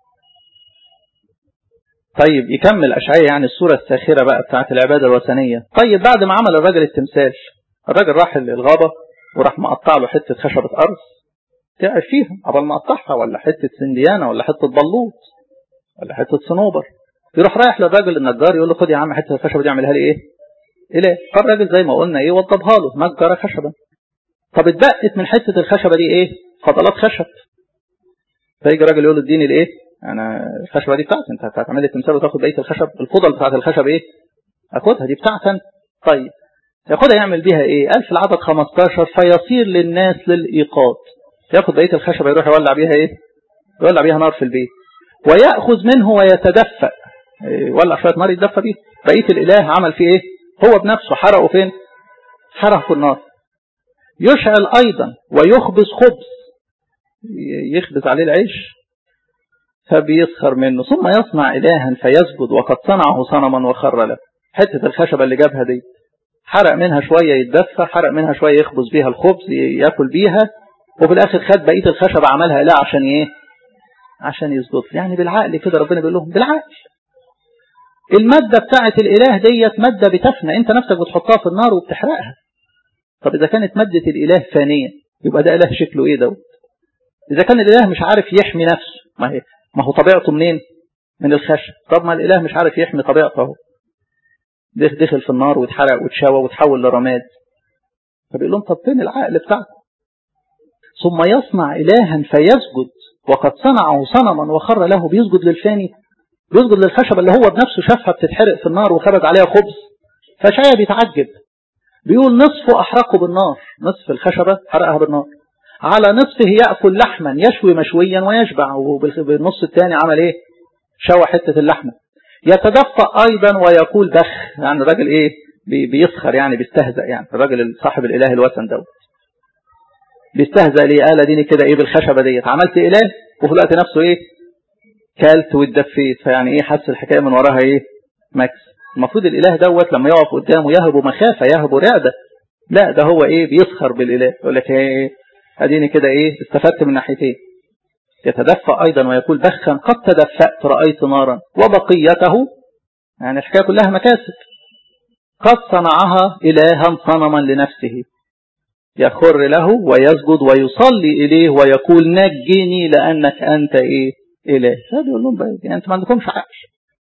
طيب يكمل أشعياء يعني الصورة الساخرة بقى بتاعت العبادة الوثنية. طيب بعد ما عمل الراجل التمثال، الراجل راح الغابة وراح مقطع له حتة خشبة أرض تعب فيها قبل ما قطعها، ولا حتة سنديانة ولا حتة بلوط ولا حتة صنوبر، يروح رايح للراجل النجار يقول له خد يا عم حتة الخشبة دي اعملها لي ايه؟ اله. فالراجل زي ما قلنا ايه وضبها له، نجر خشبة. طب اتبقت من حتة الخشبة دي ايه؟ فضلات خشب. فيجي الراجل يقول له اديني الايه؟ انا الخشبة دي بتاعتي، انت هتعمل لي تمثال وتاخد بقية الخشب، الفضل بتاعت الخشب ايه؟ اخدها دي بتاعتي. طيب ياخدها يعمل بيها ايه؟ قال في العدد خمستاشر فيصير للناس للإيقاظ، ياخد بقية الخشبة يروح يولع بيها ايه؟ يولع بيها نار في البيت. ويأخذ منه ويتدفأ، يولع شوية نار يتدفى بيه. بقية الإله عمل فيه ايه؟ هو بنفسه حرقه فين؟ حرقه في النار. يشعل أيضا ويخبز خبز، يخبز عليه العيش فبيسخر منه. ثم يصنع إلها فيسجد وقد صنعه صنما وخر له. حتة الخشبة اللي جابها دي حرق منها شوية يتدفى، حرق منها شوية يخبز بيها الخبز يأكل بيها، وفي الآخر خد بقية الخشبة عملها إله عشان إيه؟ عشان يسجد. يعني بالعقل كده ربنا بيقول لهم بالعقل. المادة بتاعة الإله ديت مادة بتفنى، أنت نفسك بتحطها في النار وبتحرقها. طب إذا كانت مادة الإله فانية يبقى ده إله شكله إيه دوت؟ إذا كان الإله مش عارف يحمي نفسه، ما هي ما هو طبيعته منين؟ من الخشب. طب ما الإله مش عارف يحمي طبيعته اهو، دخل في النار واتحرق واتشوى وتحول لرماد. فبيقول لهم طب فين العقل بتاعكم؟ ثم يصنع إلها فيسجد وقد صنعه صنما وخر له. بيسجد للفاني، بيسجد للخشبة اللي هو بنفسه شافها بتتحرق في النار وخرج عليها خبز. فشاية بيتعجب، بيقول نصفه أحرقه بالنار، نصف الخشبة حرقها بالنار، على نصفه يأكل لحما يشوي مشويا ويشبع، وبالنص الثاني عمل ايه؟ شوى حتة اللحمة. يتدفأ أيضا ويقول بخ، يعني الراجل ايه؟ بيسخر يعني بيستهزأ، يعني الراجل صاحب الإله الوثن دوت بيستهزأ ليه؟ قال ديني كده ايه بالخشبة ديت عملت إله، وفي الوقت نفسه ايه؟ كلت واتدفيت. فيعني ايه حس الحكاية من وراها ايه؟ مكس. المفروض الإله دوت لما يقف قدامه يهب مخافة يهب رعدة، لا ده هو ايه؟ بيسخر بالإله، يقول لك ايه اديني كده ايه استفدت من ناحيتين. يتدفأ ايضا ويقول بخا قد تدفأت رأيت نارا وبقيته، يعني الحكاية كلها مكاسب. قد صنعها إلها صنما لنفسه يخر له ويسجد ويصلي إليه ويقول نجني لأنك أنت إيه؟ إله. هذا يقول لهم بقى يعني أنت ما عندكمش عقل.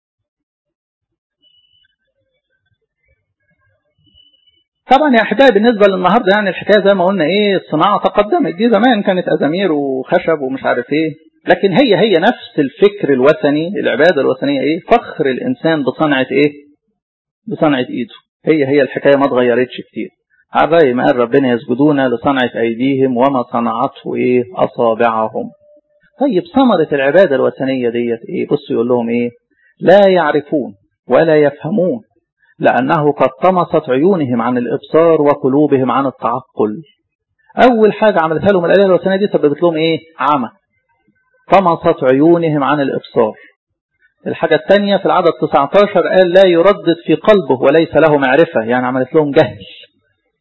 طبعا يا أحبائي بالنسبة للنهاردة يعني الحكاية زي ما قلنا إيه الصناعة تقدمت، دي زمان كانت أزامير وخشب ومش عارف إيه، لكن هي هي نفس الفكر الوثني، العبادة الوثنية إيه؟ فخر الإنسان بصنعة إيه؟ بصنعة إيده. هي هي الحكاية ما اتغيرتش كتير. عباية ما قال ربنا يسجدون لصنعة أيديهم وما صنعته إيه؟ أصابعهم. طيب ثمرة العبادة الوثنية ديت إيه؟ بصوا يقول لهم إيه؟ لا يعرفون ولا يفهمون لأنه قد طمست عيونهم عن الإبصار وقلوبهم عن التعقل. أول حاجة عملتها لهم الآلهة الوثنية دي سببت لهم إيه؟ عمى. طمست عيونهم عن الإبصار. الحاجة الثانية في العدد تسعة عشر قال لا يردد في قلبه وليس له معرفة، يعني عملت لهم جهل.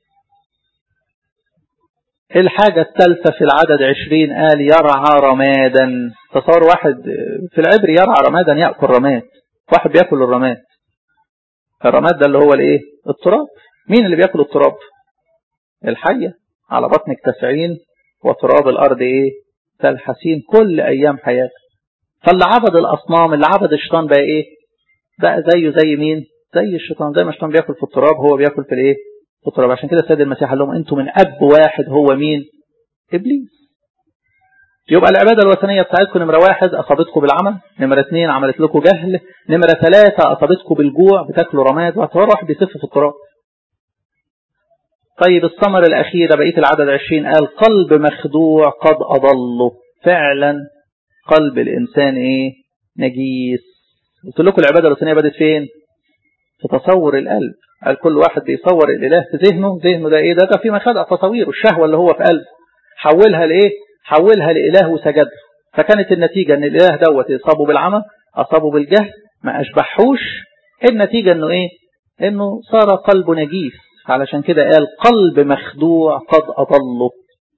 الحاجة الثالثة في العدد عشرين قال يرعى رمادا. تصور واحد في العبر يرعى رمادا يأكل رماد، واحد بيأكل الرماد. الرماد ده اللي هو الايه؟ التراب. مين اللي بيأكل التراب؟ الحية. على بطنك تسعين وتراب الأرض ايه؟ تلحسين كل أيام حياتك. فاللي عبد الأصنام، اللي عبد الشيطان بقى ايه؟ بقى زيه زي مين؟ زي الشيطان. زي ما الشيطان بيأكل في التراب هو بيأكل في الايه؟ في التراب. عشان كده السيد المسيح قال لهم انتم من أب واحد هو مين؟ إبليس. يبقى العبادة الوثنية بتاعتكم نمرة واحد أصابتكم بالعمى، نمرة اثنين عملت لكم جهل، نمرة ثلاثة أصابتكم بالجوع بتاكلوا رماد، واعتبار واحد بيسف في التراب. طيب الثمرة الأخيرة بقية العدد عشرين قال قلب مخدوع قد أضله. فعلا قلب الإنسان إيه؟ نجيس. قلت لكم العبادة الوثنية بدت فين؟ في تصور القلب. قال كل واحد بيصور الإله في ذهنه، ذهنه ده إيه؟ ده ده في مخادع تصويره، الشهوة اللي هو في قلبه حولها لإيه؟ حولها لإله وسجد. فكانت النتيجة ان الإله دوت اصابه بالعمى، اصابه بالجهل، ما اشبحوش. النتيجة انه ايه؟ انه صار قلبه نجيس. علشان كده قال قلب مخدوع قد اضله.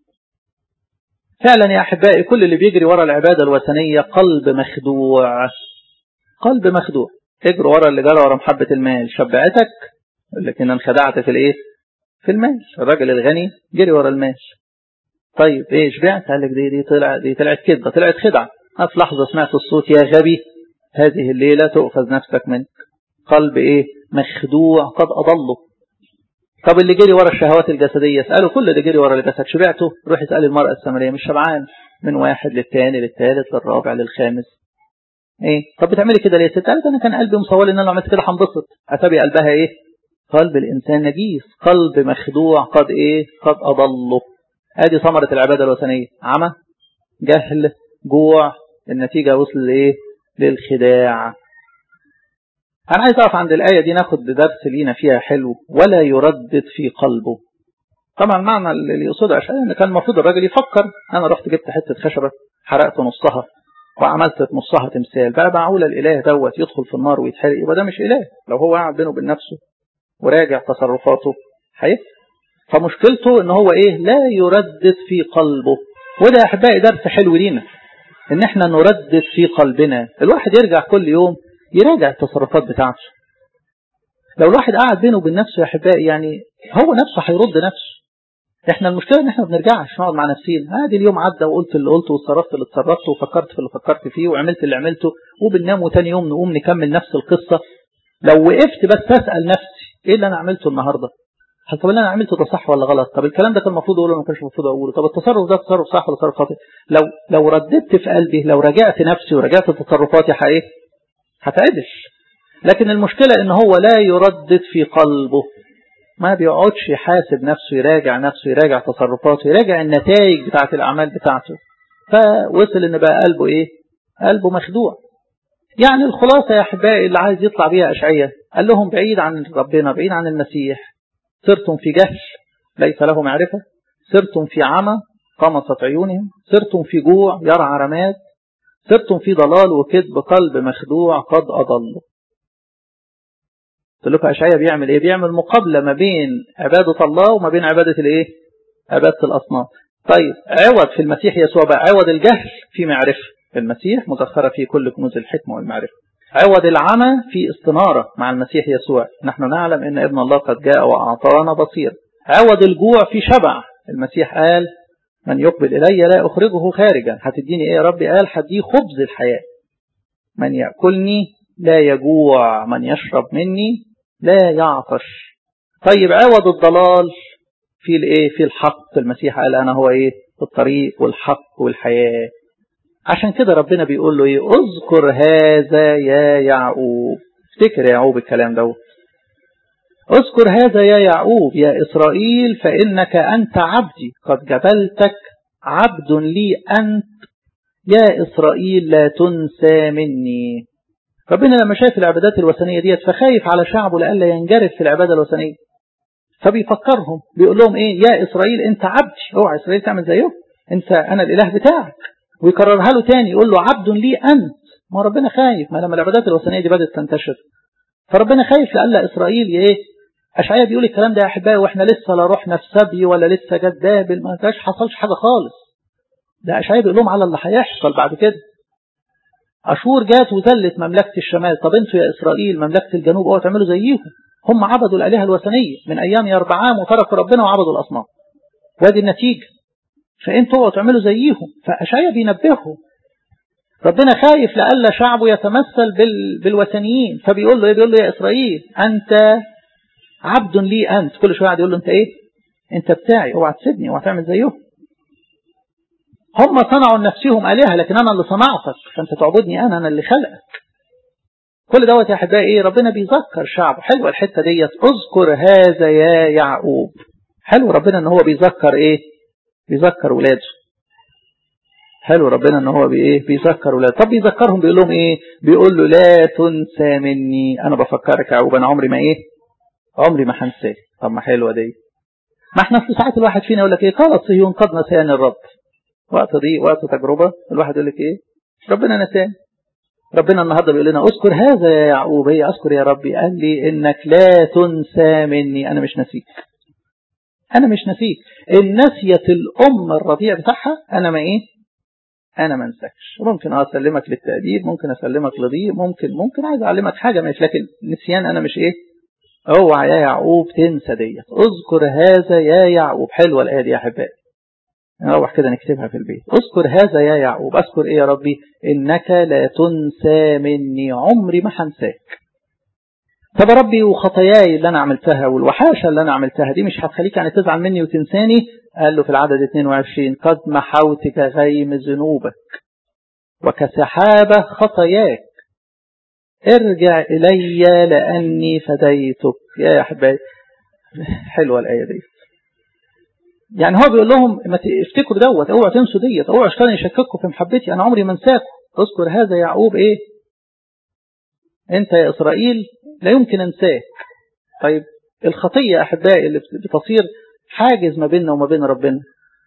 فعلا يا احبائي كل اللي بيجري ورا العبادة الوثنية قلب مخدوع. قلب مخدوع. اجروا ورا اللي جرى ورا محبة المال، شبعتك لكن انخدعت في الايه؟ في المال. الراجل الغني جري ورا المال. طيب ايه شبعت؟ قال لك دي دي طلع دي طلعت كده، طلعت خدعه. في لحظه سمعت الصوت يا غبي هذه الليله تؤخذ نفسك منك. قلب ايه؟ مخدوع قد اضله. طب اللي جري ورا الشهوات الجسديه، اسالوا كل اللي جري ورا الجسد شبعته؟ روح اسال المراه السامريه مش شبعان. من واحد للثاني للثالث للرابع للخامس. ايه طب بتعملي كده ليه يا ست؟ قالت انا كان قلبي مصور ان انا لو عملت كده هنبسط. اتبي قلبها ايه؟ قلب الانسان نجيس. قلب مخدوع قد ايه؟ قد اضله. ادي ثمرة العبادة الوثنية، عمى، جهل، جوع. النتيجة وصل لايه؟ للخداع. انا عايز اقف عند الآية دي ناخد درس لينا فيها حلو. ولا يردد في قلبه. طبعا معنى اللي يقصده اشعياء ان كان المفروض الراجل يفكر. انا رحت جبت حتة خشبة حرقت نصها وعملت نصها تمثال، بقى معقولة الاله دوت يدخل في النار ويتحرق؟ يبقى ده مش اله. لو هو قاعد بينه وبين نفسه وراجع تصرفاته هيفهم. فمشكلته ان هو ايه؟ لا يردد في قلبه. وده يا احبائي درس حلو لينا ان احنا نردد في قلبنا. الواحد يرجع كل يوم يراجع التصرفات بتاعته. لو الواحد قاعد بينه وبين نفسه يا احبائي يعني هو نفسه هيرد نفسه. احنا المشكله ان احنا ما بنرجعش نقعد مع نفسينا. عادي اليوم عدى وقلت اللي قلته وتصرفت اللي اتصرفته وفكرت في اللي فكرت فيه وعملت اللي عملته وبننام وتاني يوم نقوم نكمل نفس القصه. لو وقفت بس اسال نفسي ايه اللي انا عملته النهارده؟ طب اللي انا عملته ده صح ولا غلط؟ طب الكلام ده كان المفروض اقوله ولا ما كانش المفروض اقوله؟ طب التصرف ده تصرف صح ولا تصرف خاطئ؟ لو لو رددت في قلبي، لو راجعت نفسي ورجعت تصرفاتي ايه؟ هتعدش. لكن المشكله ان هو لا يردد في قلبه. ما بيقعدش يحاسب نفسه، يراجع نفسه، يراجع تصرفاته، يراجع النتائج بتاعت الاعمال بتاعته. فوصل ان بقى قلبه ايه؟ قلبه مخدوع. يعني الخلاصه يا احبائي اللي عايز يطلع بيها اشعياء قال لهم بعيد عن ربنا، بعيد عن المسيح، صرتم في جهل ليس له معرفة، صرتم في عمى طمست عيونهم، صرتم في جوع يرعى رماد، صرتم في ضلال وكذب قلب مخدوع قد أضل. قلت لكم أشعياء بيعمل إيه؟ بيعمل مقابلة ما بين عبادة الله وما بين عبادة الإيه؟ عبادة الأصنام. طيب عوض في المسيح يسوع بقى، عوض الجهل في معرفة. المسيح مزخرة في كل كنوز الحكمة والمعرفة. عوض العمى في استنارة مع المسيح يسوع. نحن نعلم ان ابن الله قد جاء واعطانا بصير. عوض الجوع في شبع. المسيح قال من يقبل الي لا اخرجه خارجا. هتديني ايه يا ربي؟ قال هديه خبز الحياة. من يأكلني لا يجوع، من يشرب مني لا يعطش. طيب عوض الضلال في الايه؟ في الحق. المسيح قال انا هو ايه؟ الطريق والحق والحياة. عشان كده ربنا بيقول له ايه؟ اذكر هذا يا يعقوب. افتكر يا يعقوب الكلام ده. اذكر هذا يا يعقوب يا إسرائيل فإنك أنت عبدي قد جبلتك عبد لي أنت يا إسرائيل لا تنسى مني. ربنا لما شايف العبادات الوثنية ديت فخايف على شعبه لألا ينجرف في العبادة الوثنية. فبيفكرهم بيقول لهم ايه؟ يا إسرائيل انت عبدي. اوعى إسرائيل تعمل زيه. انت انا الإله بتاعك. ويكررها له تاني يقول له عبد لي أنت. ما ربنا خايف. ما لما العبادات الوثنية دي بدأت تنتشر فربنا خايف لألا إسرائيل ايه؟ أشعياء بيقول الكلام ده يا أحبائي وإحنا لسه لا رحنا في سبي ولا لسه جت بابل، ما كاش حصلش حاجة خالص. ده أشعياء بيقول لهم على اللي هيحصل بعد كده. أشور جات وذلت مملكة الشمال، طب انتوا يا إسرائيل مملكة الجنوب اوعوا تعملوا زيهم، هم عبدوا الآلهة الوثنية من أيام يربعام وتركوا ربنا وعبدوا الأصنام، وادي النتيجة. فانتوا اوعوا تعملوا زيهم. فأشعياء بينبههم ربنا خايف لألا شعبه يتمثل بال... بالوثنيين، فبيقول له ايه؟ بيقول له يا إسرائيل أنت عبد لي، أنت كل شوية قاعد يقول له أنت إيه؟ أنت بتاعي، اوعى تسيبني، اوعى تعمل زيهم. هم صنعوا لنفسهم آلهة لكن أنا اللي صنعتك، فأنت تعبدني أنا، أنا اللي خلقك. كل دوت يا أحبائي إيه؟ ربنا بيذكر شعبه. حلوة الحتة ديت، اذكر هذا يا يعقوب. حلو ربنا إن هو بيذكر إيه؟ بيذكر ولاده. حلو ربنا إن هو بإيه؟ بيذكر ولاده. طب بيذكرهم بيقول لهم إيه؟ بيقول له لا تنسى مني، أنا بفكرك يا يعقوب، أنا عمري ما إيه؟ عمري ما هنساه. طب ما حلوة دي. ما احنا في ساعات الواحد فينا يقول لك إيه؟ قالت صهيون قد نساني الرب. وقت ضيق وقت تجربة الواحد يقول لك إيه؟ ربنا نساني. ربنا النهارده بيقول لنا اذكر هذا يا يعقوب. هي اذكر يا ربي، قال لي انك لا تنسى مني، انا مش نسيك، انا مش نسيك. ان نسيت الام الرضيع بتاعها انا ما ايه؟ انا ما انساكش. ممكن اسلمك للتأديب، ممكن اسلمك لضيق، ممكن ممكن عايز اعلمك حاجه ماشي، لكن نسيان انا مش ايه؟ اوعى يا يعقوب تنسى ديت. اذكر هذا يا يعقوب. حلوه الايه دي يا احبائي، نروح كده نكتبها في البيت. اذكر هذا يا يعقوب. اذكر ايه يا ربي؟ انك لا تنسى مني، عمري ما هنساك. طب يا ربي وخطاياي اللي انا عملتها والوحاشه اللي انا عملتها دي مش هتخليك يعني تزعل مني وتنساني؟ قال له في العدد اثنين وعشرين قد محوت كغيم ذنوبك وكسحابه خطاياك، ارجع الي لاني فديتك. يا احبائي حلوه الايه دي. يعني هو بيقول لهم ما تفتكروا دوت، اوعوا تنسوا ديت، اوعوا عشان يشككوا في محبتي، انا عمري ما انساكم. اذكر هذا يعقوب ايه؟ انت يا اسرائيل لا يمكن انساك. طيب الخطيه احبائي اللي بتصير حاجز ما بيننا وما بين ربنا.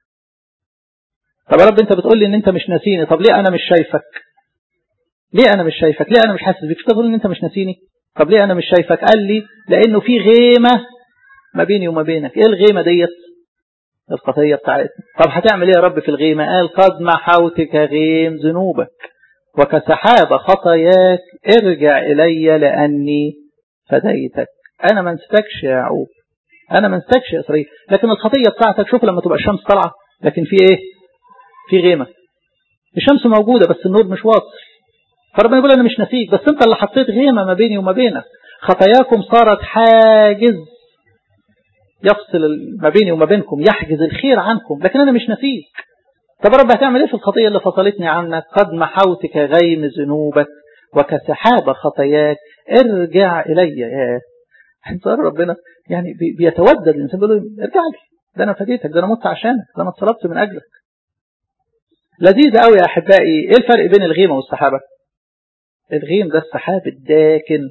طب يا رب انت بتقول لي ان انت مش ناسيني، طب ليه انا مش شايفك؟ ليه انا مش شايفك؟ ليه انا مش حاسس بيك؟ تقول ان انت مش ناسيني؟ طب ليه انا مش شايفك؟ قال لي لانه في غيمه ما بيني وما بينك. ايه الغيمه ديت؟ الخطية بتاعتنا. طب هتعمل ايه يا رب في الغيمة؟ قال قد محوت كغيم ذنوبك وكسحاب خطاياك، ارجع إلي لأني فديتك. أنا ما نستكش يا يعقوب، أنا ما نستكش يا إسرائيل، لكن الخطية بتاعتك شوف لما تبقى الشمس طالعة لكن في إيه؟ في غيمة. الشمس موجودة بس النور مش واصل. فربنا يقول أنا مش نسيك، بس أنت اللي حطيت غيمة ما بيني وما بينك. خطاياكم صارت حاجز يفصل ما بيني وما بينكم، يحجز الخير عنكم، لكن أنا مش نسيك. طب رب هتعمل إيه في الخطية اللي فصلتني عنك؟ قد محوت كغيم ذنوبك وكسحاب خطاياك، ارجع إلي. يا حنصار ربنا يعني بيتودد الإنسان، بيقول له ارجع لي، ده أنا فديتك، ده أنا مت عشانك، ده أنا اتصلبت من أجلك. لذيذ قوي يا أحبائي. إيه الفرق بين الغيمة والسحابة؟ الغيم ده السحاب الداكن،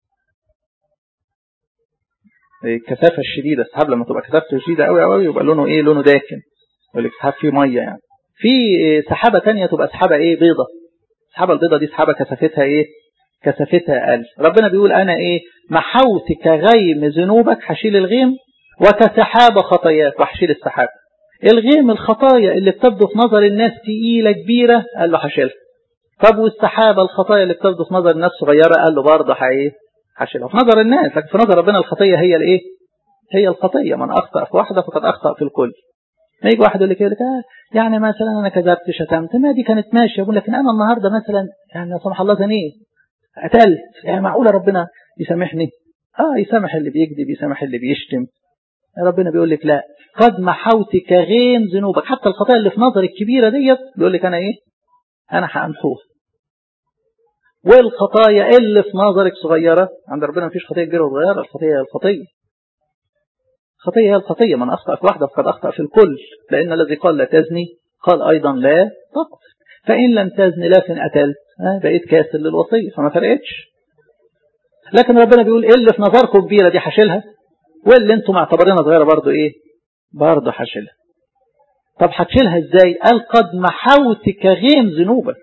الكثافة الشديدة. السحاب لما تبقى كثافته شديدة قوي قوي يبقى لونه ايه؟ لونه داكن، يقول لك سحاب فيه ميه يعني. في سحابة تانية تبقى سحابة ايه؟ بيضة. السحابة البيضة دي سحابة كثافتها ايه؟ كثافتها اقل. ربنا بيقول انا ايه؟ محوت كغيم ذنوبك، هشيل الغيم، وكسحاب خطاياك، وهشيل السحاب. الغيم الخطايا اللي بتبدو في نظر الناس تقيلة كبيرة، قال له هشيلها. طب والسحابة الخطايا اللي بتبدو في نظر الناس صغيرة، قال له برضه ايه؟ هشيلها. في نظر الناس، لكن في نظر ربنا الخطية هي الايه؟ هي الخطية. من أخطأ في واحدة فقد أخطأ في الكل. ما يجي واحد يقول لك آه يعني مثلا أنا كذبت شتمت، ما دي كانت ماشية، يقول لكن أنا النهاردة مثلا يعني لا سمح الله زنيت قتلت، يعني معقولة ربنا يسامحني؟ آه يسامح اللي بيكذب، يسامح اللي بيشتم. ربنا بيقول لك لا، قد محوت كغيم ذنوبك. حتى الخطايا اللي في نظر الكبيرة ديت بيقول لك أنا إيه؟ أنا هأمحوها. والخطايا اللي في نظرك صغيرة، عند ربنا مفيش خطية كبيرة وصغيرة، الخطية هي الخطية. خطية هي الخطية. من أخطأ في واحدة فقد أخطأ في الكل، لأن الذي قال لا تزني قال أيضا لا تقتل، فإن لم تزني لكن قتلت بقيت كاسر للوصية، فما فرقتش. لكن ربنا بيقول إيه اللي في نظركم كبيرة دي هشيلها، واللي انتم معتبرينها صغيرة برضو إيه؟ برضو هشيلها. طب هتشيلها إزاي؟ قال قد محوت كغيم ذنوبك.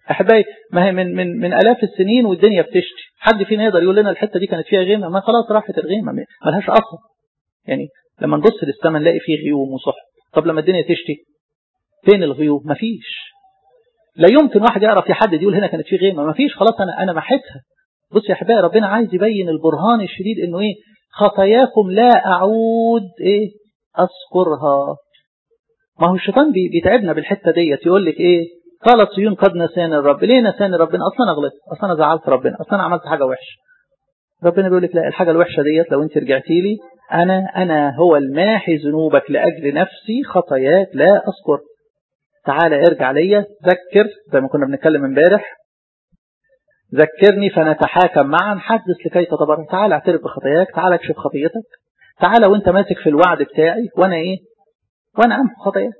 أحبائي ما هي من من من آلاف السنين والدنيا بتشتي، حد فينا يقدر يقول لنا الحتة دي كانت فيها غيمة؟ ما خلاص راحت الغيمة، ما لهاش أصل. يعني لما نبص للسماء نلاقي فيه غيوم وسحب، طب لما الدنيا تشتي فين الغيوم؟ مفيش. لا يمكن واحد يعرف يحدد يقول هنا كانت فيه غيمة، مفيش، خلاص أنا أنا محيتها. بص يا أحبائي ربنا عايز يبين البرهان الشديد إنه إيه؟ خطاياكم لا أعود إيه؟ أذكرها. ما هو الشيطان بيتعبنا بالحتة ديت، يقول لك إيه؟ قالت صيون قد نساني الرب. ليه نساني ربنا؟ أصلا أنا غلطت، أصلا أنا زعلت ربنا، أصلا أنا عملت حاجة وحشة. ربنا بيقول لك لا، الحاجة الوحشة ديت لو أنت رجعتي لي أنا أنا هو الماحي ذنوبك لأجل نفسي، خطاياك لا أذكر. تعالى ارجع ليا، ذكر زي ما كنا بنتكلم امبارح، ذكرني فنتحاكم معا، حدث لكي تتبرر. تعالى اعترف بخطاياك، تعالى اكشف خطيتك، تعالى وانت ماسك في الوعد بتاعي وانا ايه؟ وانا امحو خطاياك.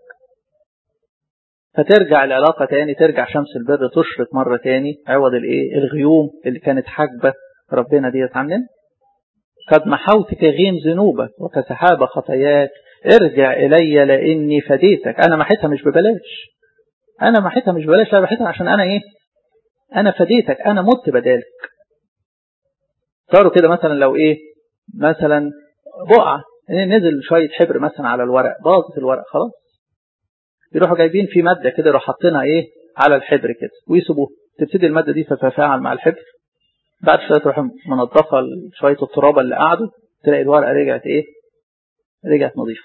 فترجع العلاقة تاني، ترجع شمس البر تشرق مرة تاني عوض الايه؟ الغيوم اللي كانت حاجبة ربنا ديت عننا. قد محوت كغيم ذنوبك وكسحاب خطاياك، ارجع الي لاني فديتك. انا محيتها مش ببلاش، انا محيتها مش ببلاش، انا محيتها عشان انا ايه؟ انا فديتك، انا مت بدالك. صاروا كده مثلا لو ايه؟ مثلا بقعة نزل شوية حبر مثلا على الورق، باظت الورق خلاص، يروحوا جايبين في مادة كده يروحوا حاطينها ايه؟ على الحبر كده ويسيبوه، تبتدي المادة دي تتفاعل مع الحبر، بعد شوية تروح منظفة شوية الترابة اللي قعدوا، تلاقي الورقة رجعت ايه؟ رجعت نظيفة.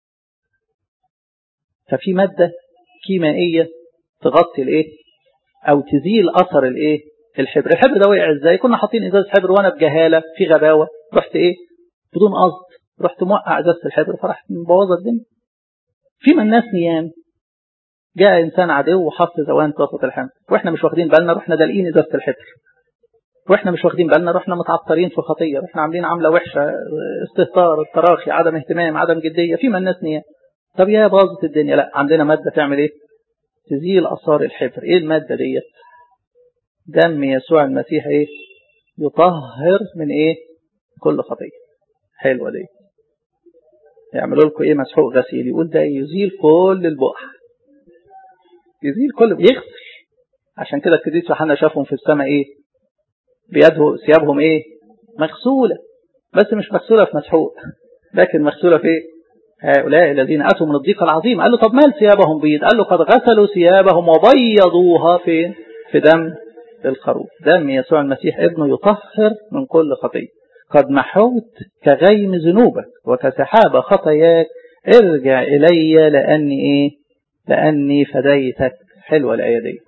ففي مادة كيميائية تغطي الايه؟ او تزيل اثر الايه؟ الحبر. الحبر ده وقع ازاي؟ كنا حاطين ازازة حبر وانا بجهالة في غباوة رحت ايه؟ بدون قصد رحت موقع ازازة الحبر فرحت مبوظة الدنيا. في من الناس نيام، جاء انسان عدو وحط زوان طاقة الحمل واحنا مش واخدين بالنا، رحنا دالقين ازازة الحبر، واحنا مش واخدين بالنا رحنا متعطرين في خطية، رحنا عاملين عاملة وحشة، استهتار، التراخي، عدم اهتمام، عدم جدية. في من الناس نيام. طب يا باظت الدنيا. لا، عندنا مادة تعمل ايه؟ تزيل اثار الحبر. ايه المادة ديت؟ دم يسوع المسيح ايه؟ يطهر من ايه؟ كل خطية. حلوة دي. يعملوا لكم ايه؟ مسحوق غسيل، يقول ده يزيل كل البقع، يزيل كل، يغسل. عشان كده القديس يوحنا شافهم في السماء ايه؟ بيده ثيابهم ايه؟ مغسولة، بس مش مغسولة في مسحوق، لكن مغسولة في ايه؟ هؤلاء الذين اتوا من الضيقة العظيمة. قال له طب مال ثيابهم بيض؟ قال له قد غسلوا ثيابهم وبيضوها فين؟ في دم الخروف. دم يسوع المسيح ابنه يطهر من كل خطية. قد محوت كغيم ذنوبك وكسحاب خطاياك، ارجع إلي لأني إيه؟ لأني فديتك. حلوة الآية دي.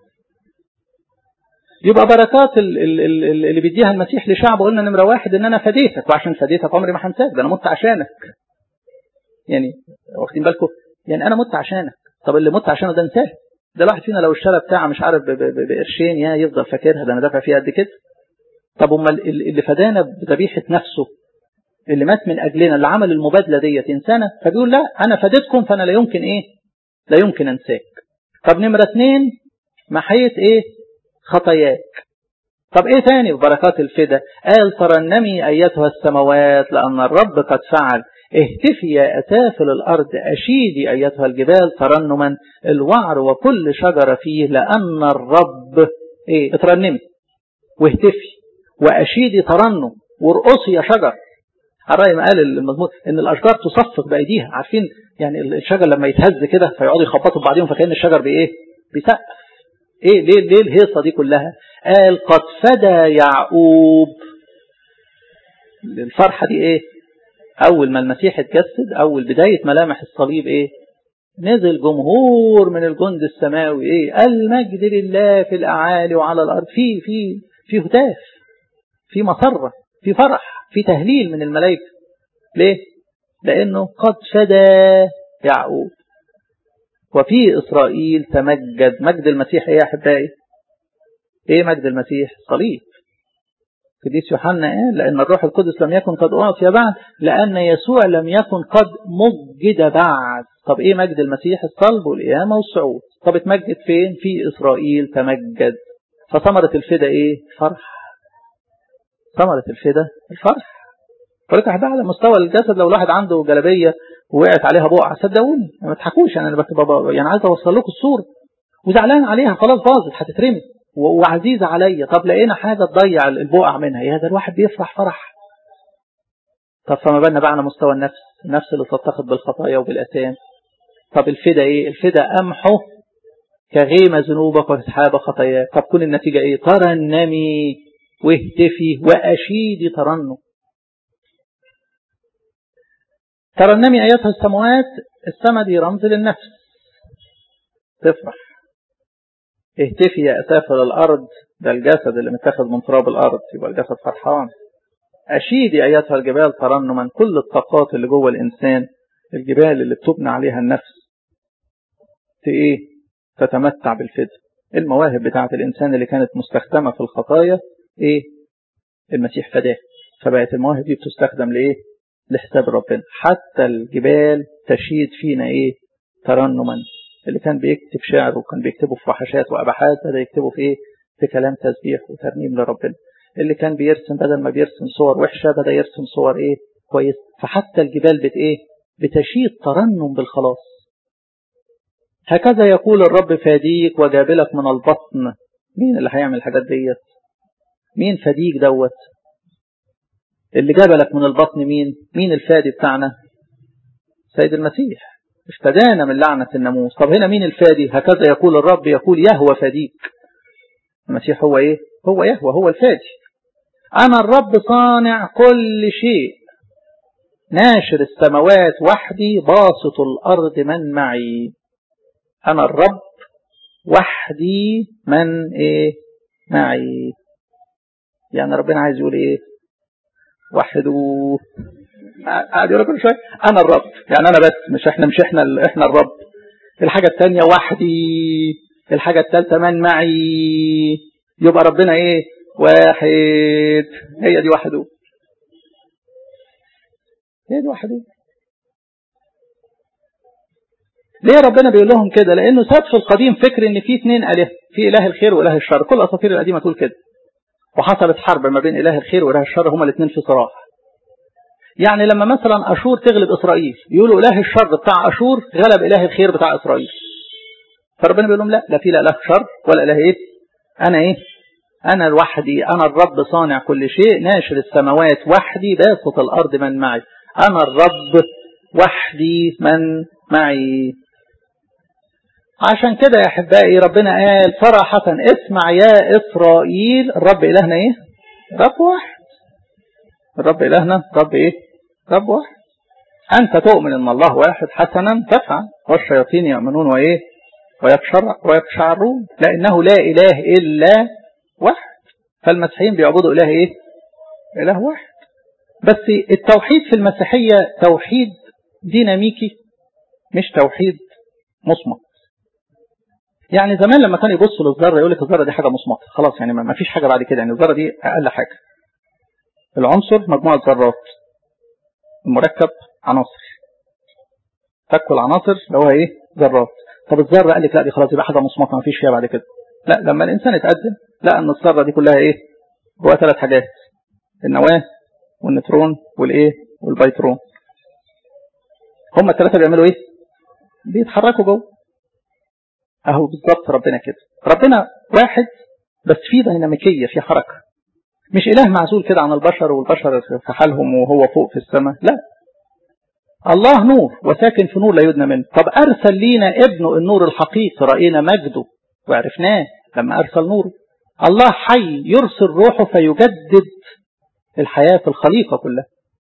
يبقى بركات اللي بيديها المسيح لشعبه، قلنا نمرة واحد إن أنا فديتك، وعشان فديتك عمري ما هنساك، ده أنا مت عشانك. يعني واخدين بالكم؟ يعني أنا مت عشانك. طب اللي مت عشانه ده انساه؟ ده الواحد فينا لو الشارع بتاعه مش عارف بقرشين يا يفضل فاكرها، ده أنا دافع فيها قد كده. طب امال اللي فدانا بذبيحة نفسه، اللي مات من أجلنا، اللي عمل المبادلة ديت إنسانة، فبيقول لا أنا فديتكم فأنا لا يمكن إيه؟ لا يمكن أنساك. طب نمرة اثنين محيت إيه؟ خطاياك. طب إيه تاني في بركات الفدا؟ قال ترنمي أيتها السماوات لأن الرب قد فعل، اهتفي يا أسافل الأرض، أشيدي أيتها الجبال ترنما، الوعر وكل شجرة فيه لأن الرب إيه؟ اترنمي واهتفي وأشيدي ترنم وارقصي يا شجر. على رأي ما قال المزمور إن الأشجار تصفق بأيديها. عارفين يعني الشجر لما يتهز كده فيقعدوا يخبطوا بعضهم فكأن الشجر بإيه؟ بيسقف. إيه ليه ليه الهيصة دي كلها؟ قال قد فدى يعقوب. الفرحة دي إيه؟ أول ما المسيح اتجسد، أول بداية ملامح الصليب إيه؟ نزل جمهور من الجند السماوي إيه؟ المجد لله في الأعالي وعلى الأرض، في في في هتاف، في مسرة، في فرح، في تهليل من الملائكة. ليه؟ لأنه قد فدى يعقوب وفي إسرائيل تمجد. مجد المسيح إيه يا أحبائي؟ إيه مجد المسيح؟ صليب. قديس يوحنا قال لأن الروح القدس لم يكن قد أعطي بعد، لأن يسوع لم يكن قد مجد بعد. طب إيه مجد المسيح؟ الصلب والقيامة والصعود. طب اتمجد فين؟ في إسرائيل تمجد. فثمرة الفدا إيه؟ فرح. ثمرة الفدا الفرح. ولكن أحبها على مستوى الجسد، لو الواحد عنده جلبية ووقعت عليها بقعة صدقوني ما تضحكوش، يعني أنا بكتب يعني عايز أوصل لكم الصورة، وزعلان عليها خلاص باظت هتترمي، وعزيزة عليا. طب لقينا حاجة تضيع البقع منها، يا ده الواحد بيفرح فرح. طب فما بالنا بقى على مستوى النفس، النفس اللي تتخذ بالخطايا وبالأثام. طب الفدا ايه؟ الفدا أمحو كغيمة ذنوبك وتسحاب خطاياك. طب كون النتيجة ايه؟ ترنمي واهتفي وأشيدي ترنم. ترنمي أيتها السماوات، السما دي رمز للنفس تفرح. اهتفي يا أسافل الأرض، ده الجسد اللي متاخد من تراب الأرض، يبقى الجسد فرحان. أشيدي أيتها الجبال ترنما، كل الطاقات اللي جوه الإنسان، الجبال اللي بتبنى عليها النفس ايه؟ تتمتع بالفدا. المواهب بتاعة الإنسان اللي كانت مستخدمة في الخطايا ايه؟ المسيح فداه، فبقت المواهب دي بتستخدم لإيه؟ لحساب ربنا. حتى الجبال تشيد فينا ايه؟ ترنما. اللي كان بيكتب شعر وكان بيكتبه في وحشات وأبحات بدأ يكتبه في ايه؟ في كلام تسبيح وترنيم لربنا. اللي كان بيرسم بدل ما بيرسم صور وحشة بدأ يرسم صور ايه؟ كويس. فحتى الجبال بت ايه؟ بتشيد ترنم بالخلاص. هكذا يقول الرب فاديك وجابلك من البطن. مين اللي هيعمل الحاجات ديت؟ مين فديك دوت؟ اللي جابلك من البطن مين؟ مين الفادي بتاعنا؟ سيد المسيح، افتدانا من لعنة الناموس. طب هنا مين الفادي؟ هكذا يقول الرب، يقول يهوى فديك. المسيح هو ايه؟ هو يهوى، هو الفادي. انا الرب صانع كل شيء، ناشر السماوات وحدي، باسط الارض من معي. انا الرب وحدي من ايه؟ معي. يعني ربنا عايز يقول ايه؟ وحدوه. قاعد يقول كل شويه انا الرب، يعني انا بس، مش احنا، مش احنا احنا الرب. الحاجه الثانيه وحدي، الحاجه الثالثه من معي. يبقى ربنا ايه؟ واحد. هي دي وحده، هي دي وحده. ليه ربنا بيقول لهم كده؟ لانه ساب في القديم فكر ان في اثنين اله، في اله الخير واله الشر. كل الاساطير القديمه تقول كده. وحصلت حرب ما بين اله الخير واله الشر، هما الاثنين في صراع. يعني لما مثلا اشور تغلب اسرائيل، يقولوا اله الشر بتاع اشور غلب اله الخير بتاع اسرائيل. فربنا بيقول لهم لا، لا في لا اله شر ولا اله ايه؟ انا ايه؟ انا لوحدي. انا الرب صانع كل شيء، ناشر السماوات وحدي، باسط الارض من معي. انا الرب وحدي من معي. عشان كده يا احبائي ربنا قال صراحة اسمع يا اسرائيل، الرب الهنا ايه؟ رب واحد. الرب الهنا رب ايه؟ رب واحد. انت تؤمن ان الله واحد، حسنا تفعل، والشياطين يؤمنون وايه؟ ويقشعرون، لانه لا اله الا واحد. فالمسيحيين بيعبدوا اله ايه؟ اله واحد. بس التوحيد في المسيحية توحيد ديناميكي، مش توحيد مصمت. يعني زمان لما كانوا يبصوا للذره يقول لك الذره دي حاجه مصمته، خلاص يعني ما فيش حاجه بعد كده، يعني الذره دي اقل حاجه. العنصر مجموعه ذرات، المركب عناصر، فك العناصر اللي هو ايه؟ ذرات. طب الذره قال لك لا دي خلاص يبقى حاجه مصمته ما فيش فيها بعد كده. لا، لما الانسان اتقدم لقى ان الذره دي كلها ايه؟ جواها ثلاث حاجات: النواه والنيوترون والايه؟ والبيترون. هم الثلاثه بيعملوا ايه؟ بيتحركوا جوه. اهو بالظبط ربنا كده. ربنا واحد بس في ديناميكيه، في حركه، مش اله معزول كده عن البشر والبشر في حالهم وهو فوق في السماء. لا، الله نور وساكن في نور لا يدنى منه. طب ارسل لينا ابنه النور الحقيقي، راينا مجده وعرفناه لما ارسل نوره. الله حي يرسل روحه فيجدد الحياه في الخليقه كلها.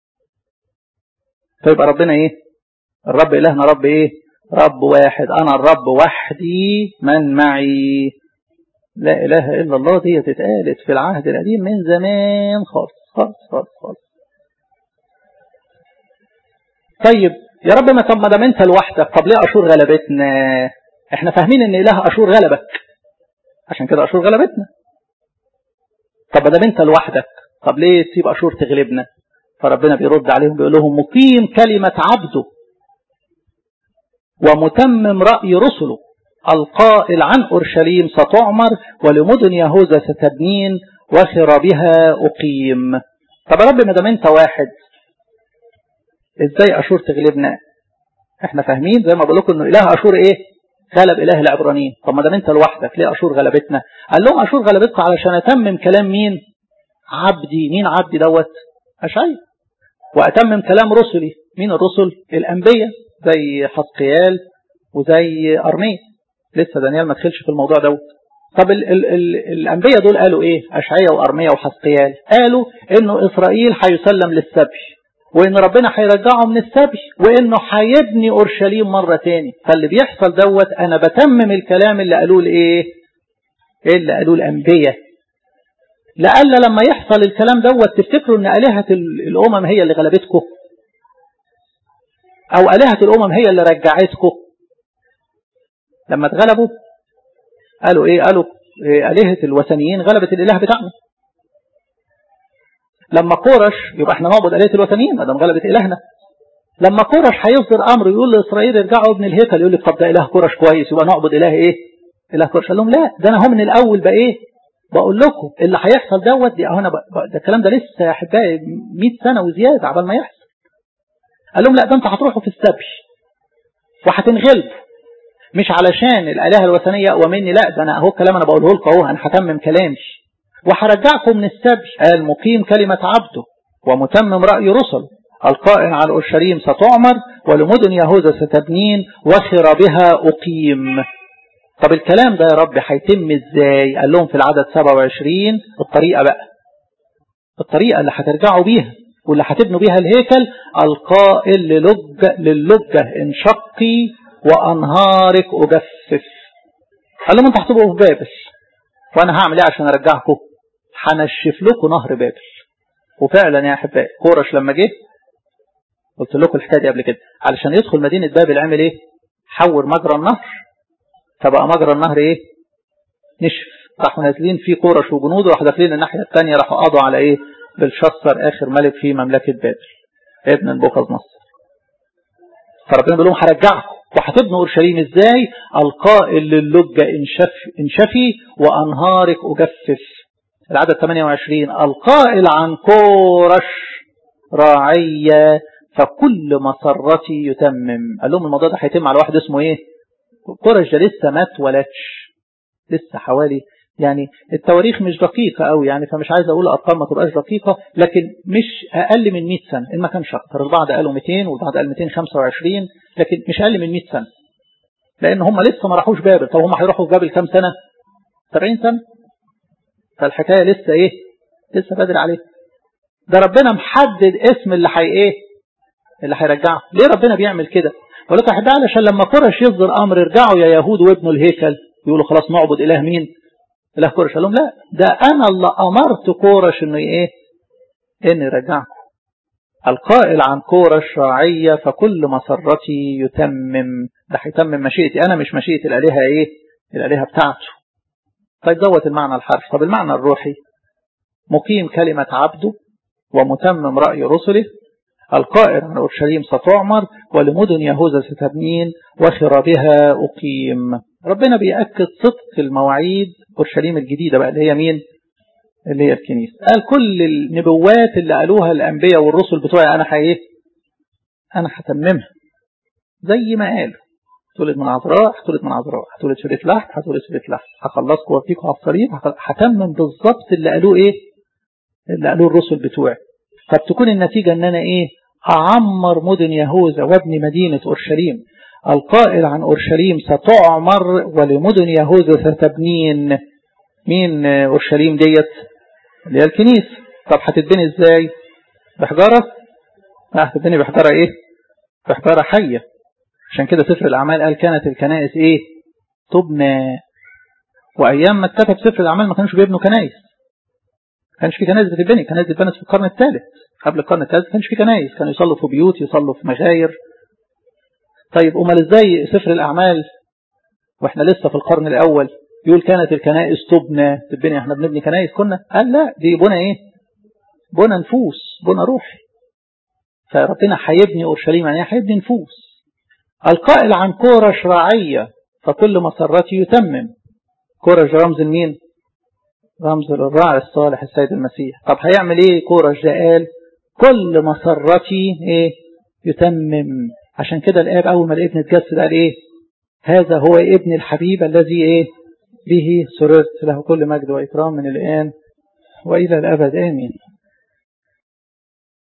فيبقى ربنا ايه؟ الرب الهنا رب ايه؟ رب واحد. انا الرب وحدي من معي. لا اله الا الله دي اتقالت في العهد القديم من زمان خالص خالص خالص خالص. طيب يا رب ما طب ما دام انت لوحدك، طب ليه اشور غلبتنا؟ احنا فاهمين ان اله اشور غلبك، عشان كده اشور غلبتنا. طب ما دام انت لوحدك، طب ليه تسيب اشور تغلبنا؟ فربنا بيرد عليهم بيقول لهم مقيم كلمه عبده ومتمم رأي رسله، القائل عن أورشليم ستعمر ولمدن يهوذا ستبنين وخرابها أقيم. طب يا رب ما دام انت واحد، ازاي أشور تغلبنا؟ احنا فاهمين زي ما بقول لكم انه إله أشور ايه؟ غلب إله العبرانيين. طب ما دام أنت لوحدك ليه أشور غلبتنا؟ قال لهم أشور غلبتكم علشان أتمم كلام مين؟ عبدي. مين عبدي دوت؟ أشعيا. وأتمم كلام رسلي. مين الرسل؟ الأنبياء زي حزقيال وزي أرميا. لسه دانيال ما دخلش في الموضوع دوت. طب ال ال ال الأنبياء دول قالوا إيه؟ أشعيا وأرميا وحزقيال قالوا إنه إسرائيل هيسلم للسبي، وإن ربنا هيرجعه من السبي، وإنه هيبني أورشليم مرة تاني. فاللي بيحصل دوت أنا بتمم الكلام اللي قالوه الإيه؟ إيه اللي قالوه الأنبياء. لألا لما يحصل الكلام دوت تفتكروا إن آلهة الأمم هي اللي غلبتكم، أو آلهة الأمم هي اللي رجعتكم. لما اتغلبوا قالوا إيه؟ قالوا إيه؟ آلهة الوثنيين غلبت الإله بتاعنا. لما كورش يبقى احنا نعبد آلهة الوثنيين ما دام غلبت إلهنا. لما كورش هيصدر أمر يقول لإسرائيل ارجعوا ابن الهيكل، يقول لك طب ده إله كورش كويس يبقى نعبد إله إيه؟ إله كورش. قال لهم لا، ده أنا هم من الأول بقى إيه؟ بقول لكم اللي هيحصل دوت دي هنا ده الكلام ده لسه يا أحبائي مئة سنة وزيادة عبال ما يحصل. قال لهم لا، ده أنت هتروحوا في السبي وهتنغلبوا، مش علشان الآلهة الوثنية أقوى مني، لا ده أنا أهو الكلام أنا بقوله لكم أهو، أنا هتمم كلامي وهرجعكم من السبي. قال مقيم كلمة عبده ومتمم رأي رسل، القائل على أورشليم ستعمر ولمدن يهوذا ستبنين وخرابها أقيم. طب الكلام ده يا رب هيتم ازاي؟ قال لهم في العدد سبعة وعشرين الطريقة بقى، الطريقة اللي هترجعوا بيها واللي هتبنوا بيها الهيكل. القائل للجة للجة انشقي وأنهارك أجفف. قال لهم انتوا هتبقوا في بابل وانا هعمل ايه عشان ارجعكم؟ هنشف لكم نهر بابل. وفعلا يا احبائي كورش لما جه قلت لكم الحكايه دي قبل كده، علشان يدخل مدينه بابل عمل ايه؟ حور مجرى النهر، فبقى مجرى النهر ايه؟ نشف. راحوا نازلين فيه كورش وجنوده، راحوا داخلين الناحيه الثانيه، راحوا قضوا على ايه؟ بلشسر اخر ملك في مملكه بابل ابن نبوخذ نصر. فربنا بيقول لهم هرجعكم وهتبنوا اورشليم ازاي؟ القائل للجة انشف انشفي وانهارك اجفف. العدد ثمانية وعشرين القائل عن كورش راعية فكل مسرتي يتمم. قال لهم الموضوع ده هيتم على واحد اسمه ايه؟ كورش ده لسه ما اتولدش، لسه حوالي يعني التواريخ مش دقيقة قوي يعني، فمش عايز اقول ارقام ما تبقاش دقيقة، لكن مش اقل من مئة سنة ان ما كانش اكتر. البعض قالوا مئتين والبعض قال مئتين وخمسة وعشرين، لكن مش اقل من مئة سنة، لان هم لسه ما راحوش بابل. طب هم هيروحوا في بابل كام سنة؟ سبعين سنة. فالحكاية لسه ايه؟ لسه بدري عليه. ده ربنا محدد اسم اللي حي ايه؟ اللي هيرجعه. ليه ربنا بيعمل كده؟ بقول لك احنا علشان لما كورش يصدر امر ارجعوا يا يهود وابنوا الهيكل، يقولوا خلاص نعبد اله مين؟ اله كورش. قال لهم لا، ده انا اللي امرت كورش انه ايه؟ ان يرجعكم. القائل عن كورش راعية فكل مسرتي يتمم. ده هيتمم مشيئتي انا مش مشيئة الالهة ايه؟ الالهة بتاعته. طيب دوت المعنى الحرفي. طب المعنى الروحي مقيم كلمة عبده ومتمم رأي رسله، القائل عن أورشليم ستعمر ولمدن يهوذا ستبنين وخرابها أقيم. ربنا بيأكد صدق المواعيد أورشليم الجديدة بقى اللي هي مين؟ اللي هي الكنيسة. قال كل النبوات اللي قالوها الأنبياء والرسل بتوعي أنا حقيقي أنا هتممها زي ما قالوا. هتولد من عذراء هتولد من عذراء، هتولد في بيت لحم هتولد في بيت لحم، هخلصكم وافيكم على الصليب، هتمم بالظبط اللي قالوه ايه؟ اللي قالوه الرسل بتوعي. فبتكون النتيجة ان انا ايه؟ اعمر مدن يهوذا وابني مدينة اورشليم. القائل عن اورشليم ستعمر ولمدن يهوذا ستبنين. مين اورشليم ديت؟ اللي هي الكنيسة. طب هتتبني ازاي؟ بحجارة؟ لا هتتبني بحجارة ايه؟ بحجارة حية. عشان كده سفر الأعمال قال كانت الكنائس إيه؟ تبنى. وأيام ما اتكتب سفر الأعمال ما كانوش بيبنوا كنائس، ما كانش في كنائس بتبني. كنائس اتبنت في القرن الثالث. قبل القرن الثالث ما كانش في كنائس، كانوا يصلوا في بيوت، يصلوا في مغاير. طيب أمال إزاي سفر الأعمال وإحنا لسه في القرن الأول يقول كانت الكنائس تبنى تبني؟ إحنا بنبني كنائس كنا؟ قال لا، دي بنى إيه؟ بنى نفوس، بنى روحي. فربنا هيبني أورشليم يعني هيبني نفوس. القائل عن كورش راعية فكل مسرتي يتمم. كورش رمز مين؟ رمز للراعي الصالح السيد المسيح. طب هيعمل ايه كورش ده؟ قال كل مسرتي ايه؟ يتمم. عشان كده الآب أول ما الابن اتجسد قال ايه؟ هذا هو ابن الحبيب الذي إيه به سررت. له كل مجد وإكرام من الآن وإلى الأبد آمين.